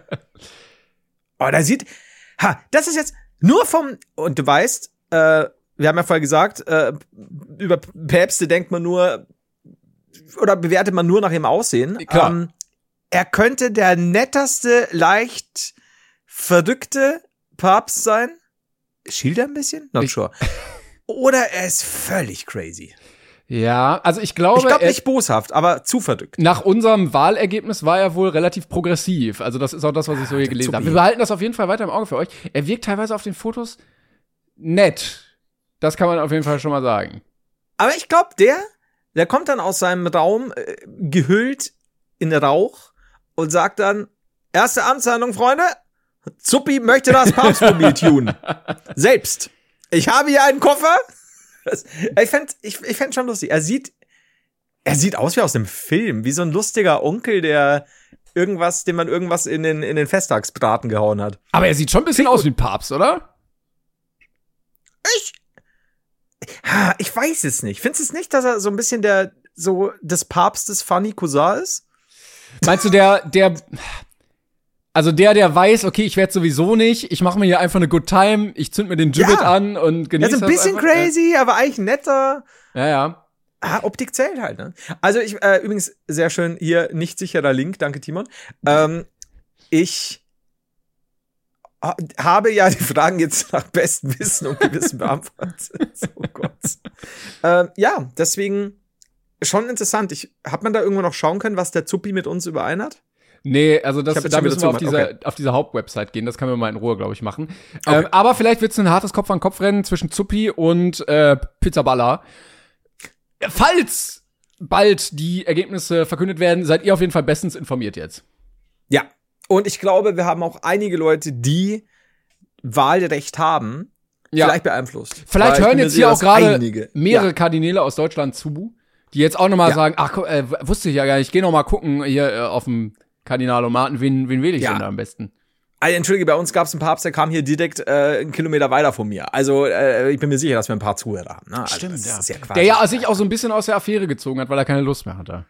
Oh, der sieht, ha, das ist jetzt nur vom, und du weißt, äh, wir haben ja vorher gesagt, äh, über Päpste denkt man nur, oder bewertet man nur nach ihrem Aussehen. Klar. Ähm, er könnte der netteste, leicht verrückte Papst sein. Schielt er ein bisschen? Not Ich- sure. Oder er ist völlig crazy. Ja, also ich glaube, Ich glaube er- nicht boshaft, aber zu verdückt. nach unserem Wahlergebnis war er wohl relativ progressiv. Also das ist auch das, was ich so hier der gelesen habe. Zuppi. Wir behalten das auf jeden Fall weiter im Auge für euch. Er wirkt teilweise auf den Fotos nett. Das kann man auf jeden Fall schon mal sagen. Aber ich glaube, der, der kommt dann aus seinem Raum äh, gehüllt in Rauch und sagt dann, erste Amtshandlung, Freunde, Zuppi möchte das Papstmobil tunen. Selbst. Ich habe hier einen Koffer. Das, ich fänd, ich, ich fänd schon lustig. Er sieht, er sieht aus wie aus einem Film, wie so ein lustiger Onkel, der irgendwas, dem man irgendwas in den, in den Festtagsbraten gehauen hat. Aber er sieht schon ein bisschen aus wie ein Papst, oder? Ich, Ha, ich weiß es nicht. Findest du es nicht, dass er so ein bisschen der, so des Papstes Funny Cousin ist? Meinst du, der, der, also der, der weiß, okay, ich werde sowieso nicht, ich mache mir hier einfach eine Good Time, ich zünd mir den Gibbet Ja. an und Ja, genieße so ein das bisschen einfach. crazy, aber eigentlich netter. Ja, ja. Ah, Optik zählt halt, ne? Also ich, äh, übrigens, sehr schön, hier nicht sicherer Link, danke Timon. Ähm, ich ha- habe ja die Fragen jetzt nach bestem Wissen und Gewissen beantwortet. Oh Gott. Ähm, ja, deswegen schon interessant. Ich, hat man da irgendwo noch schauen können, was der Zuppi mit uns überein hat? Nee, also das, da müssen wir auf diese, okay. auf diese Hauptwebsite gehen. Das können wir mal in Ruhe, glaube ich, machen. Okay. Ähm, aber vielleicht wird's ein hartes Kopf-an-Kopf-Rennen zwischen Zuppi und äh, Pizzaballa. Falls bald die Ergebnisse verkündet werden, seid ihr auf jeden Fall bestens informiert jetzt. Ja, und ich glaube, wir haben auch einige Leute, die Wahlrecht haben, Ja. vielleicht beeinflusst. Vielleicht Weil ich hören bin mir jetzt sicher, hier auch dass gerade einige- mehrere Ja. Kardinäle aus Deutschland zu, die jetzt auch nochmal Ja. sagen, ach, äh, wusste ich ja gar nicht, ich geh noch mal gucken hier äh, auf dem Kardinalomaten, wen, wen wähle ich Ja. denn da am besten? Also, entschuldige, bei uns gab es einen Papst, der kam hier direkt äh, einen Kilometer weiter von mir. Also äh, ich bin mir sicher, dass wir ein paar Zuhörer haben. Ne? Also, das ist ja quasi- Der ja sich auch so ein bisschen aus der Affäre gezogen hat, weil er keine Lust mehr hatte.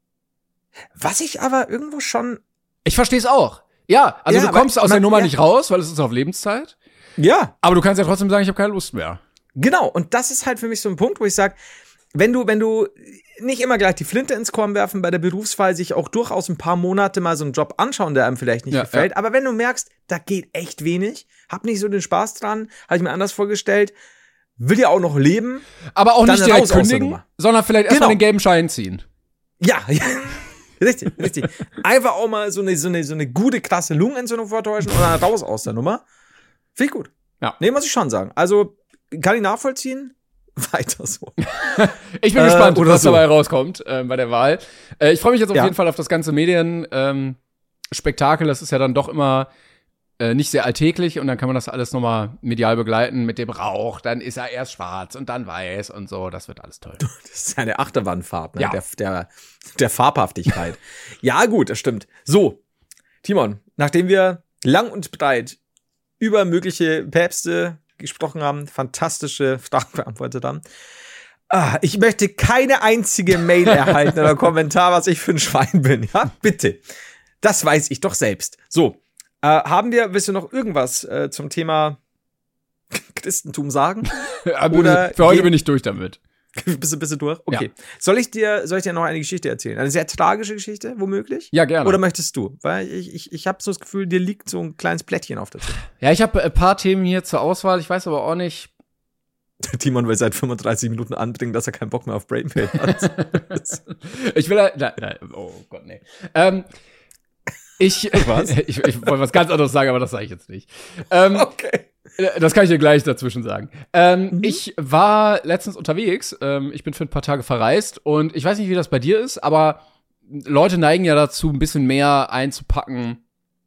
Was ich aber irgendwo schon. Ich verstehe es auch. Ja, also Ja, du kommst aber aus der man- Nummer ja. nicht raus, weil es ist auf Lebenszeit. Ja, Aber du kannst ja trotzdem sagen, ich habe keine Lust mehr. genau. Und das ist halt für mich so ein Punkt, wo ich sage, wenn du, wenn du nicht immer gleich die Flinte ins Korn werfen bei der Berufswahl, sich auch durchaus ein paar Monate mal so einen Job anschauen, der einem vielleicht nicht Ja, gefällt. ja. Aber wenn du merkst, da geht echt wenig, hab nicht so den Spaß dran, habe ich mir anders vorgestellt, will ja auch noch leben. Aber auch Dann nicht direkt raus aus der kündigen, Nummer. sondern vielleicht erstmal Genau. den gelben Schein ziehen. Ja, ja. Richtig, richtig. Einfach auch mal so eine, so eine, so eine gute, krasse Lungenentzündung vortäuschen und dann raus aus der Nummer. Finde ich gut. Ja. Nee, muss ich schon sagen. Also, kann ich nachvollziehen. Weiter so. Ich bin Äh, gespannt, oder was so. dabei rauskommt äh, bei der Wahl. Äh, ich freue mich jetzt auf Ja. jeden Fall auf das ganze Medien-Spektakel. Das ist ja dann doch immer äh, nicht sehr alltäglich und dann kann man das alles nochmal medial begleiten mit dem Rauch. Dann ist er erst schwarz und dann weiß und so. Das wird alles toll. Das ist eine Achterbahnfahrt, ne? Ja. Der, der, der Farbhaftigkeit. Ja, gut, das stimmt. So, Timon, nachdem wir lang und breit über mögliche Päpste gesprochen haben, fantastische Fragen beantwortet haben, ah, ich möchte keine einzige Mail erhalten oder Kommentar, was ich für ein Schwein bin. Ja, bitte. Das weiß ich doch selbst. So, äh, haben wir, willst du noch irgendwas äh, zum Thema Christentum sagen? Aber Oder für heute gehen- bin ich durch damit. bist, du, bist du durch? Okay. Soll ich dir, soll ich dir noch eine Geschichte erzählen? Eine sehr tragische Geschichte, womöglich? Ja, gerne. Oder möchtest du? Weil ich, ich, ich habe so das Gefühl, dir liegt so ein kleines Plättchen auf der Zunge. Ja, ich habe ein paar Themen hier zur Auswahl. Ich weiß aber auch nicht. Timon will seit fünfunddreißig Minuten anbringen, dass er keinen Bock mehr auf Brainpain hat. Ich will da, nein, nein, oh Gott, nee. Ähm, ich, Was? ich, ich wollte was ganz anderes sagen, aber das sage ich jetzt nicht. Ähm, Okay. Das kann ich dir gleich dazwischen sagen. Ähm, Mhm. Ich war letztens unterwegs. Ähm, ich bin für ein paar Tage verreist und ich weiß nicht, wie das bei dir ist, aber Leute neigen ja dazu, ein bisschen mehr einzupacken,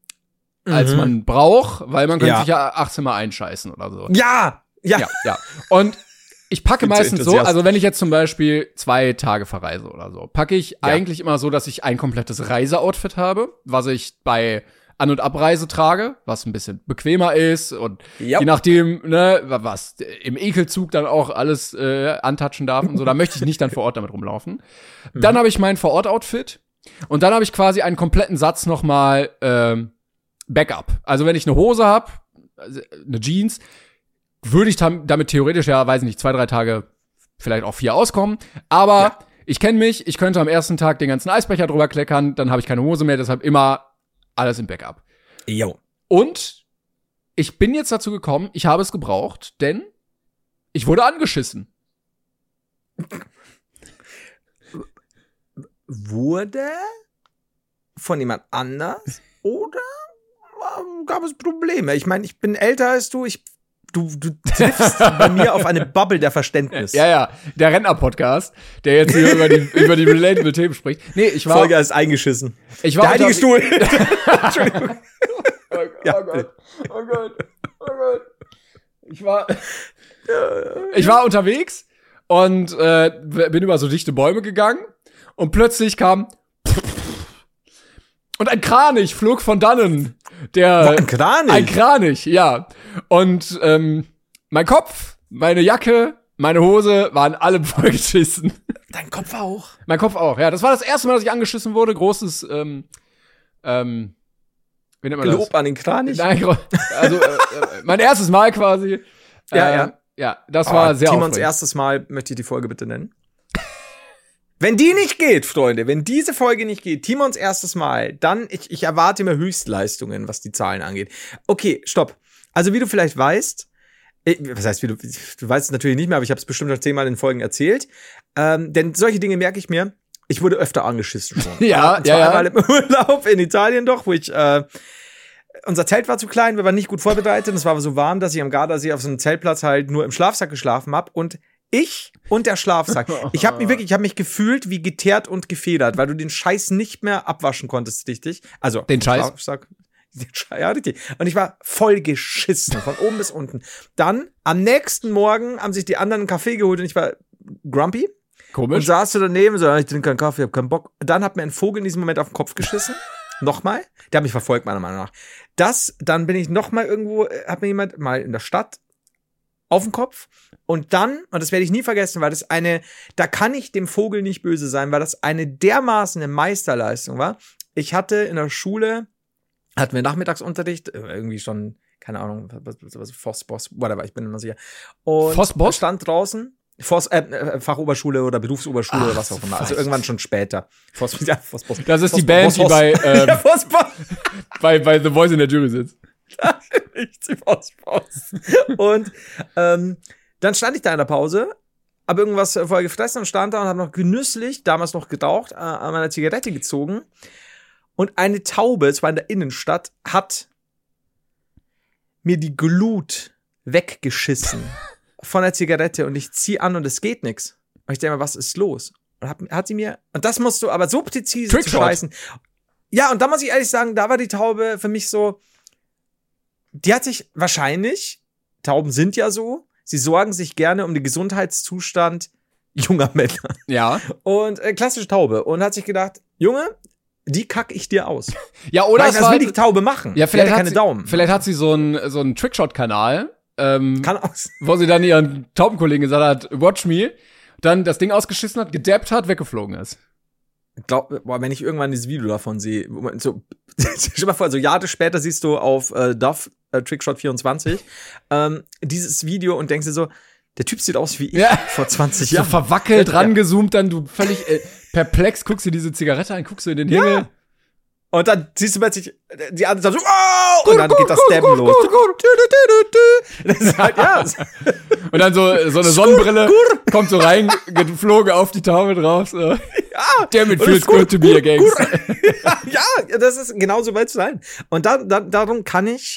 als Mhm. man braucht, weil man könnte Ja. sich ja achtzehn Mal einscheißen oder so. Ja! Ja! Ja, ja. Und ich packe Viel zu meistens so, Enthusiast. also wenn ich jetzt zum Beispiel zwei Tage verreise oder so, packe ich eigentlich immer so, dass ich ein komplettes Reiseoutfit habe, was ich bei An- und Abreise trage, was ein bisschen bequemer ist und Ja. je nachdem, ne, was im Ekelzug dann auch alles äh, antatschen darf und so, da möchte ich nicht dann vor Ort damit rumlaufen. Dann habe ich mein Vor-Ort-Outfit und dann habe ich quasi einen kompletten Satz nochmal ähm, Backup. Also wenn ich eine Hose habe, eine Jeans, würde ich tam- damit theoretisch ja, weiß nicht, zwei, drei Tage, vielleicht auch vier auskommen. Aber Ja. ich kenne mich, ich könnte am ersten Tag den ganzen Eisbecher drüber kleckern, dann habe ich keine Hose mehr, deshalb immer alles im Backup. Jo. Und ich bin jetzt dazu gekommen, ich habe es gebraucht, denn ich wurde angeschissen. Wurde von jemand anders oder ähm, gab es Probleme? Ich meine, ich bin älter als du, ich Du, du triffst bei mir auf eine Bubble der Verständnis. Ja, ja, der Rentner-Podcast, der jetzt hier über die, über die relatable Themen spricht. Nee, ich war, Folge ist eingeschissen. ich war Der heilige Stuhl. Entschuldigung. Oh, Ja. oh Gott, oh Gott, oh Gott. Ich war, ich war unterwegs und äh, bin über so dichte Bäume gegangen und plötzlich kam und ein Kranich flog von dannen. Der, Boah, ein Kranich? Ein Kranich, ja. Und ähm, mein Kopf, meine Jacke, meine Hose waren alle vollgeschissen. Dein Kopf auch. Mein Kopf auch, ja. Das war das erste Mal, dass ich angeschissen wurde. Großes, ähm, ähm, wie nennt man das? Lob an den Kranich. Nein, gro- also äh, äh, mein erstes Mal quasi. Ja, äh, ja. Ja, das war Oh, sehr Timons aufregend. erstes Mal möchte ich die Folge bitte nennen. Wenn die nicht geht, Freunde, wenn diese Folge nicht geht, Timons erstes Mal, dann, ich, ich erwarte mir Höchstleistungen, was die Zahlen angeht. Okay, stopp. Also wie du vielleicht weißt, äh, was heißt, wie du, du weißt es natürlich nicht mehr, aber ich habe es bestimmt schon zehnmal in Folgen erzählt, ähm, denn solche Dinge merke ich mir. ich wurde öfter angeschissen schon. Ja, und ja, ja. Einmal im Urlaub in Italien doch, wo ich, äh, unser Zelt war zu klein, wir waren nicht gut vorbereitet. Und es war aber so warm, dass ich am Gardasee auf so einem Zeltplatz halt nur im Schlafsack geschlafen habe. Und ich und der Schlafsack. Ich habe mich wirklich, ich habe mich gefühlt wie geteert und gefedert, weil du den Scheiß nicht mehr abwaschen konntest, richtig. Also Den Scheiß? Schlafsack, den Scheiß, ja, richtig. Und ich war voll geschissen, von oben bis unten. Dann, am nächsten Morgen, haben sich die anderen einen Kaffee geholt und ich war grumpy. Komisch. Und saß du daneben, so, ich trinke keinen Kaffee, hab keinen Bock. Dann hat mir ein Vogel in diesem Moment auf den Kopf geschissen. Nochmal. Der hat mich verfolgt, meiner Meinung nach. Das, dann bin ich nochmal irgendwo, hat mir jemand mal in der Stadt auf den Kopf. Und dann, und das werde ich nie vergessen, weil das eine, da kann ich dem Vogel nicht böse sein, weil das eine dermaßen eine Meisterleistung war. Ich hatte in der Schule, hatten wir Nachmittagsunterricht, irgendwie schon, keine Ahnung, was, was, Vossboss, whatever, ich bin immer sicher. Und Vossboss? stand draußen, Voss, äh, Fachoberschule oder Berufsoberschule Ach, oder was auch immer. Also weiß. irgendwann schon später. Voss, ja, Vossboss. Das ist die Voss, Band, Voss, die Voss. bei, ähm, Ja, Vossboss. bei, bei The Voice in der Jury sitzt. Nichts im Vossboss. Und ähm, dann stand ich da in der Pause, hab irgendwas vorher gefressen und stand da und hab noch genüsslich, damals noch geraucht, äh, an meiner Zigarette gezogen. Und eine Taube, es war in der Innenstadt, hat mir die Glut weggeschissen von der Zigarette und ich zieh an und es geht nix. Und ich denke mir, was ist los? Und hab, hat sie mir, und das musst du aber so präzise zu Trickshot. scheißen. Ja, und da muss ich ehrlich sagen, da war die Taube für mich so, die hat sich wahrscheinlich, Tauben sind ja so, sie sorgen sich gerne um den Gesundheitszustand junger Männer. Ja. Und äh, klassische Taube. Und hat sich gedacht, Junge, die kack ich dir aus. Ja, oder Weil, es was war will halt, die Taube machen? ja, Die vielleicht hat ja hat keine sie, Daumen. vielleicht hat sie so einen, so einen Trickshot-Kanal, ähm, Kann aus. wo sie dann ihren Taubenkollegen gesagt hat, watch me, dann das Ding ausgeschissen hat, gedappt hat, weggeflogen ist. Glaub, boah, wenn ich irgendwann dieses Video davon sehe, wo man so, stell mal vor, so Jahre später siehst du auf äh, Dove äh, Trickshot vierundzwanzig ähm, dieses Video und denkst dir so, der Typ sieht aus wie ich Ja. vor zwanzig So Jahren. verwackelt, Ja. rangezoomt, dann du völlig äh, perplex guckst dir diese Zigarette an, guckst du in den Himmel. Ja. Und dann siehst du plötzlich, die anderen sagen so, oh! Und dann geht das Stabben los. Das ist halt, ja. Und dann so, so eine Sonnenbrille kommt so rein, geflogen auf die Taube drauf. So. Ja. Damn it Und feels es- good to be a gangster. Ja, das ist genauso weit zu sein. Und da, da, darum kann ich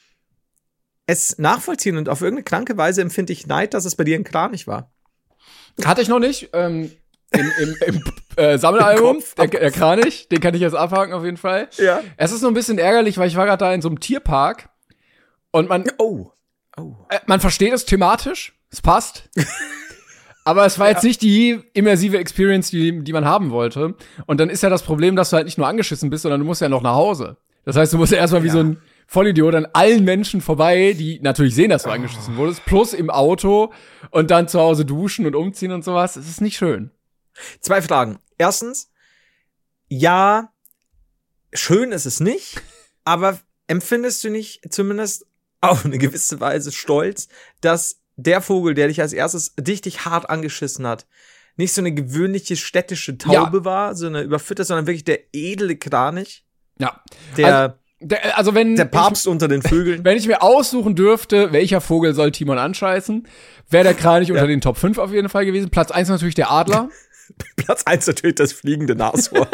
es nachvollziehen und auf irgendeine kranke Weise empfinde ich Neid, dass es bei dir ein Kranich war. Hatte ich noch nicht. Ähm, Im, im, im äh, Sammelalbum, Kopf der, der Kranich, den kann ich jetzt abhaken auf jeden Fall. Ja. Es ist nur ein bisschen ärgerlich, weil ich war gerade da in so einem Tierpark und man, Oh. Oh. äh, man versteht es thematisch, es passt. Aber es war jetzt nicht die immersive Experience, die, die man haben wollte. Und dann ist ja das Problem, dass du halt nicht nur angeschissen bist, sondern du musst ja noch nach Hause. Das heißt, du musst ja erstmal wie Ja. so ein Vollidiot an allen Menschen vorbei, die natürlich sehen, dass du angeschissen wurdest, plus im Auto und dann zu Hause duschen und umziehen und sowas. Es ist nicht schön. Zwei Fragen. Erstens, ja, schön ist es nicht, aber empfindest du nicht zumindest auf eine gewisse Weise stolz, dass der Vogel, der dich als erstes richtig hart angeschissen hat, nicht so eine gewöhnliche städtische Taube Ja. war, so eine überfütterte, sondern wirklich der edle Kranich, Ja. der, Also, der, also wenn der Papst unter den Vögeln. Ich, wenn ich mir aussuchen dürfte, welcher Vogel soll Timon anscheißen, wäre der Kranich unter den Top fünf auf jeden Fall gewesen. Platz eins natürlich der Adler. Platz eins natürlich das fliegende Nashorn.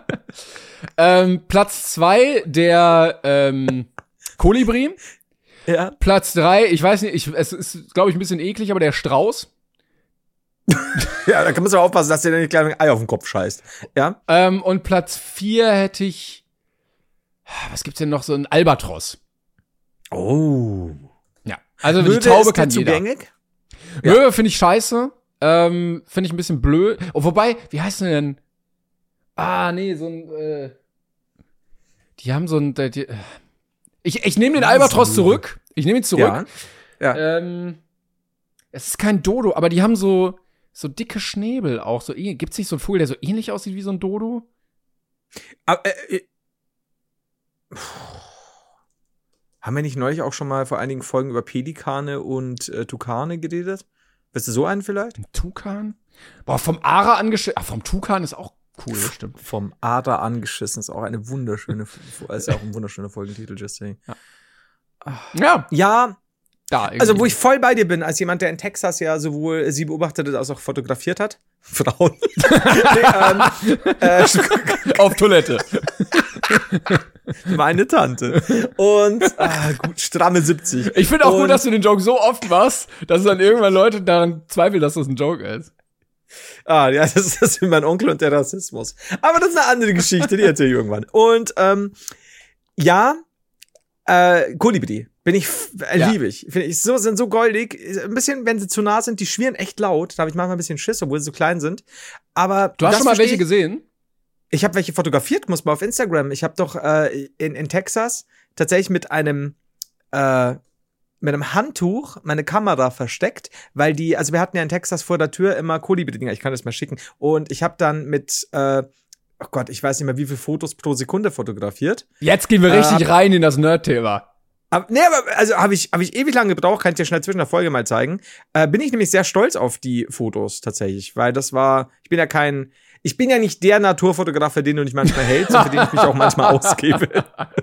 ähm, Platz zwei der ähm, Kolibri. Ja. Platz drei, ich weiß nicht, ich, es ist, glaube ich, ein bisschen eklig, aber der Strauß. Ja, da kann man aber aufpassen, dass der nicht gleich ein Ei auf den Kopf scheißt. Ja. Ähm, und Platz vier hätte ich, was gibt's denn noch, so ein Albatros. Oh. Ja, also die Möwe Taube ist kann dir jeder. zugänglich? Ja. Möwe finde ich scheiße. Ähm, finde ich ein bisschen blöd. Oh, wobei, wie heißt denn? Ah, nee, so ein, äh, die haben so ein, die, die, ich, ich nehme den Albatros zurück. Ich nehme ihn zurück. Ja. Ja. Ähm, es ist kein Dodo, aber die haben so, so dicke Schnäbel auch. So, gibt's nicht so einen Vogel, der so ähnlich aussieht wie so ein Dodo? Aber, äh, äh, haben wir nicht neulich auch schon mal vor einigen Folgen über Pelikane und äh, Tukane geredet? Weißt du so einen vielleicht? Ein Tukan? Boah, vom Ara angeschissen. Ach, vom Tukan ist auch cool, stimmt. Vom Ader angeschissen ist auch eine wunderschöne, ist ja auch ein wunderschöner Folgentitel, just saying. Ja, Ja, da. also wo ich voll bei dir bin, als jemand, der in Texas ja sowohl sie beobachtet als auch fotografiert hat. Frauen. nee, ähm, äh, Auf Toilette. Meine Tante. Und ah, gut, stramme siebzig. Ich finde auch und, gut, dass du den Joke so oft machst, dass dann irgendwann Leute daran zweifeln, dass das ein Joke ist. Ah, ja, das ist das wie mein Onkel und der Rassismus. Aber das ist eine andere Geschichte, die erzähle ich irgendwann. Und ähm, ja, äh, Kolibri. Bin ich, äh, Ja. liebe ich. Finde ich, so, sind so goldig. Ein bisschen, wenn sie zu nah sind, die schwirren echt laut. Da habe ich manchmal ein bisschen Schiss, obwohl sie so klein sind. Aber Du hast das schon mal versteh welche ich. gesehen? Ich habe welche fotografiert, muss mal auf Instagram. Ich habe doch äh, in, in Texas tatsächlich mit einem äh, mit einem Handtuch meine Kamera versteckt, weil die, also wir hatten ja in Texas vor der Tür immer Kolibri-Dinger, ich kann das mal schicken. Und ich habe dann mit, äh, oh Gott, ich weiß nicht mehr, wie viele Fotos pro Sekunde fotografiert. Jetzt gehen wir Äh, richtig rein in das Nerd-Thema. Aber, nee, aber also habe ich, hab ich ewig lange gebraucht, kann ich dir schnell zwischen der Folge mal zeigen. Äh, bin ich nämlich sehr stolz auf die Fotos tatsächlich, weil das war, ich bin ja kein, ich bin ja nicht der Naturfotograf, für den du nicht manchmal hältst und für den ich mich auch manchmal ausgebe.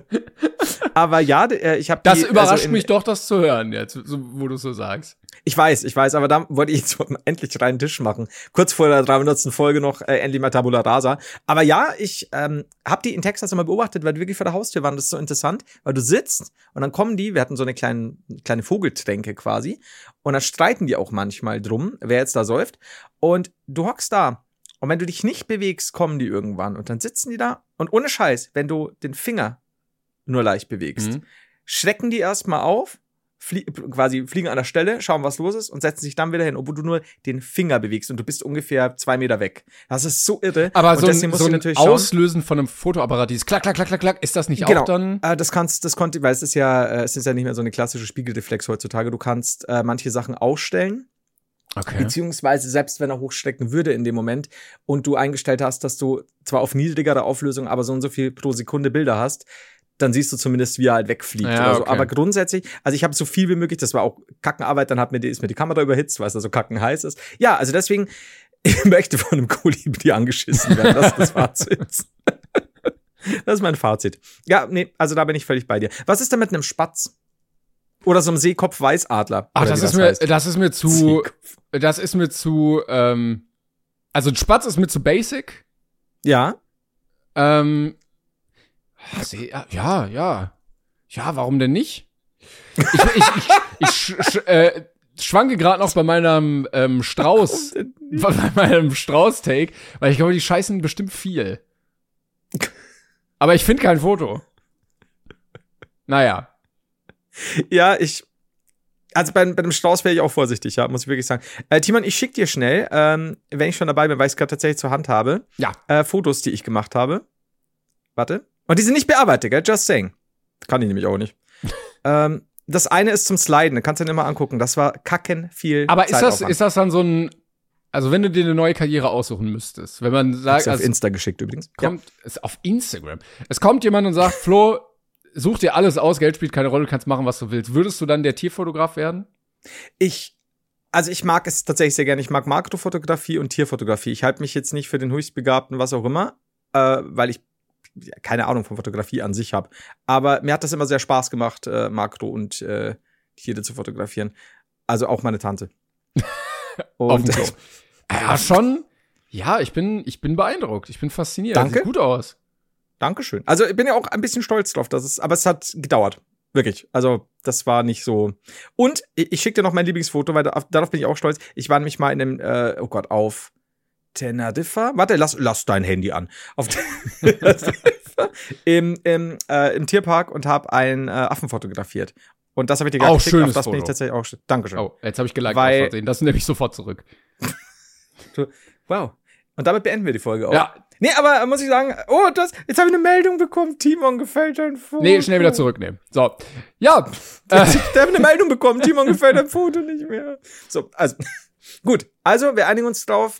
Aber ja, äh, ich habe Das die, überrascht also in, mich doch, das zu hören jetzt, so, wo du es so sagst. Ich weiß, ich weiß, aber da wollte ich jetzt endlich reinen Tisch machen. Kurz vor der dreihundertsten Folge noch äh, endlich mal Tabula Rasa. Aber ja, ich ähm, habe die in Texas immer beobachtet, weil die wirklich vor der Haustür waren. Das ist so interessant, weil du sitzt und dann kommen die, wir hatten so eine kleine, kleine Vogeltränke quasi und dann streiten die auch manchmal drum, wer jetzt da säuft. Und du hockst da und wenn du dich nicht bewegst, kommen die irgendwann und dann sitzen die da und ohne Scheiß, wenn du den Finger nur leicht bewegst, Mhm. schrecken die erstmal auf, flie quasi fliegen an der Stelle, schauen, was los ist und setzen sich dann wieder hin, obwohl du nur den Finger bewegst und du bist ungefähr zwei Meter weg. Das ist so irre. Aber und so deswegen ein, musst so du ein natürlich schauen. Auslösen von einem Fotoapparat, dieses Klack, Klack, Klack, Klack, Klack, ist das nicht Genau. auch dann? Äh, das kannst, das konnte, weil es ist ja, äh, es ist ja nicht mehr so eine klassische Spiegelreflex heutzutage. Du kannst äh, manche Sachen ausstellen. Okay. Beziehungsweise selbst wenn er hochstrecken würde in dem Moment und du eingestellt hast, dass du zwar auf niedrigere Auflösung, aber so und so viel pro Sekunde Bilder hast, dann siehst du zumindest, wie er halt wegfliegt Ja, oder so. okay. Aber grundsätzlich, also ich habe so viel wie möglich, das war auch Kackenarbeit, dann hat mir die, ist mir die Kamera überhitzt, weil es da so kackenheiß ist. Ja, also deswegen, ich möchte von einem Kolibri angeschissen werden. Das ist das Fazit. Das ist mein Fazit. Ja, nee, also da bin ich völlig bei dir. Was ist denn mit einem Spatz? Oder so einem Seekopf-Weißadler? Ach, Oder das wie ist mir, heißt. das ist mir zu, Seekopf. das ist mir zu, ähm, also ein Spatz ist mir zu basic. Ja, Ähm, ah, See, ja, ja. Ja, warum denn nicht? Ich, ich, ich, ich sch, sch, äh, schwanke gerade noch bei meinem ähm, Strauß, bei meinem Strauß-Take, weil ich glaube, die scheißen bestimmt viel. Aber ich finde kein Foto. Naja. ja, ich, also bei, bei dem Strauß wäre ich auch vorsichtig, ja, muss ich wirklich sagen. Äh, Timon, ich schick dir schnell, ähm, wenn ich schon dabei bin, weil ich es gerade tatsächlich zur Hand habe, Ja. äh, Fotos, die ich gemacht habe. Warte. Und die sind nicht bearbeitet, gell? Just saying. Kann ich nämlich auch nicht. ähm, das eine ist zum Sliden, da kannst du dir mal angucken. Das war kacken viel Aber ist das, Zeitaufwand. ist das dann so ein, also wenn du dir eine neue Karriere aussuchen müsstest, wenn man sagt, Hab's dir auf also, Insta geschickt übrigens. kommt, ist auf Instagram, es kommt jemand und sagt, Flo, such dir alles aus, Geld spielt keine Rolle, du kannst machen, was du willst. Würdest du dann der Tierfotograf werden? Ich, also ich mag es tatsächlich sehr gerne. Ich mag Makrofotografie und Tierfotografie. Ich halte mich jetzt nicht für den höchstbegabten, was auch immer, äh, weil ich ja, keine Ahnung von Fotografie an sich habe. Aber mir hat das immer sehr Spaß gemacht, äh, Makro und äh, Tiere zu fotografieren. Also auch meine Tante. Auf dem Und Klo. Ja, schon. Ja, ich bin, ich bin beeindruckt. Ich bin fasziniert. Danke. Sieht gut aus. Dankeschön. Also ich bin ja auch ein bisschen stolz drauf, dass es, aber es hat gedauert. Wirklich. Also, das war nicht so. Und ich, ich schicke dir noch mein Lieblingsfoto, weil da, darauf bin ich auch stolz. Ich war nämlich mal in einem, äh, oh Gott, auf Teneriffa. Warte, lass, lass dein Handy an. Auf Teneriffa im, im, äh, im Tierpark und habe einen äh, Affen fotografiert. Und das habe ich dir gerade Auch geschickt. schönes Auf das bin ich Foto. tatsächlich auch. Dankeschön. Oh, jetzt habe ich geliked Weil- aus Versehen. Das nehme ich sofort zurück. Wow. Und damit beenden wir die Folge auch. Ja. Nee, aber äh, muss ich sagen, oh, das, jetzt habe ich eine Meldung bekommen. Timon gefällt dein Foto. Nee, schnell wieder zurücknehmen. So. Ja. Äh, Ich habe eine Meldung bekommen, Timon gefällt dein Foto nicht mehr. So, also, gut. Also, wir einigen uns drauf.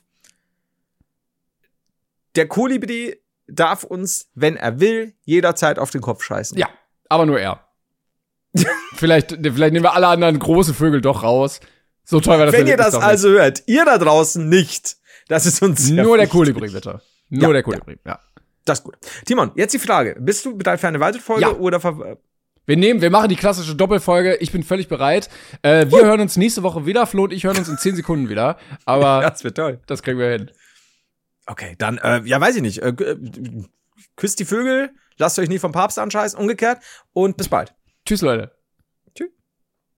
Der Kolibri darf uns, wenn er will, jederzeit auf den Kopf scheißen. ja, aber nur er. vielleicht, vielleicht nehmen wir alle anderen große Vögel doch raus. So toll war das Wenn ihr Erlebnis das doch nicht. also hört, ihr da draußen nicht. Das ist uns sehr Nur der wichtig. Kolibri, bitte. Nur Ja, der Kolibri, ja. Das ist gut. Timon, jetzt die Frage. Bist du bereit für eine weitere Folge Ja. oder ver Wir nehmen, wir machen die klassische Doppelfolge. Ich bin völlig bereit. Äh, wir uh. hören uns nächste Woche wieder. Flo und ich hören uns in zehn Sekunden wieder. Aber das wird toll. Das kriegen wir hin. Okay, dann, äh, ja, weiß ich nicht. Äh, küsst die Vögel, lasst euch nie vom Papst anscheißen, umgekehrt. Und bis bald. Tschüss, Leute.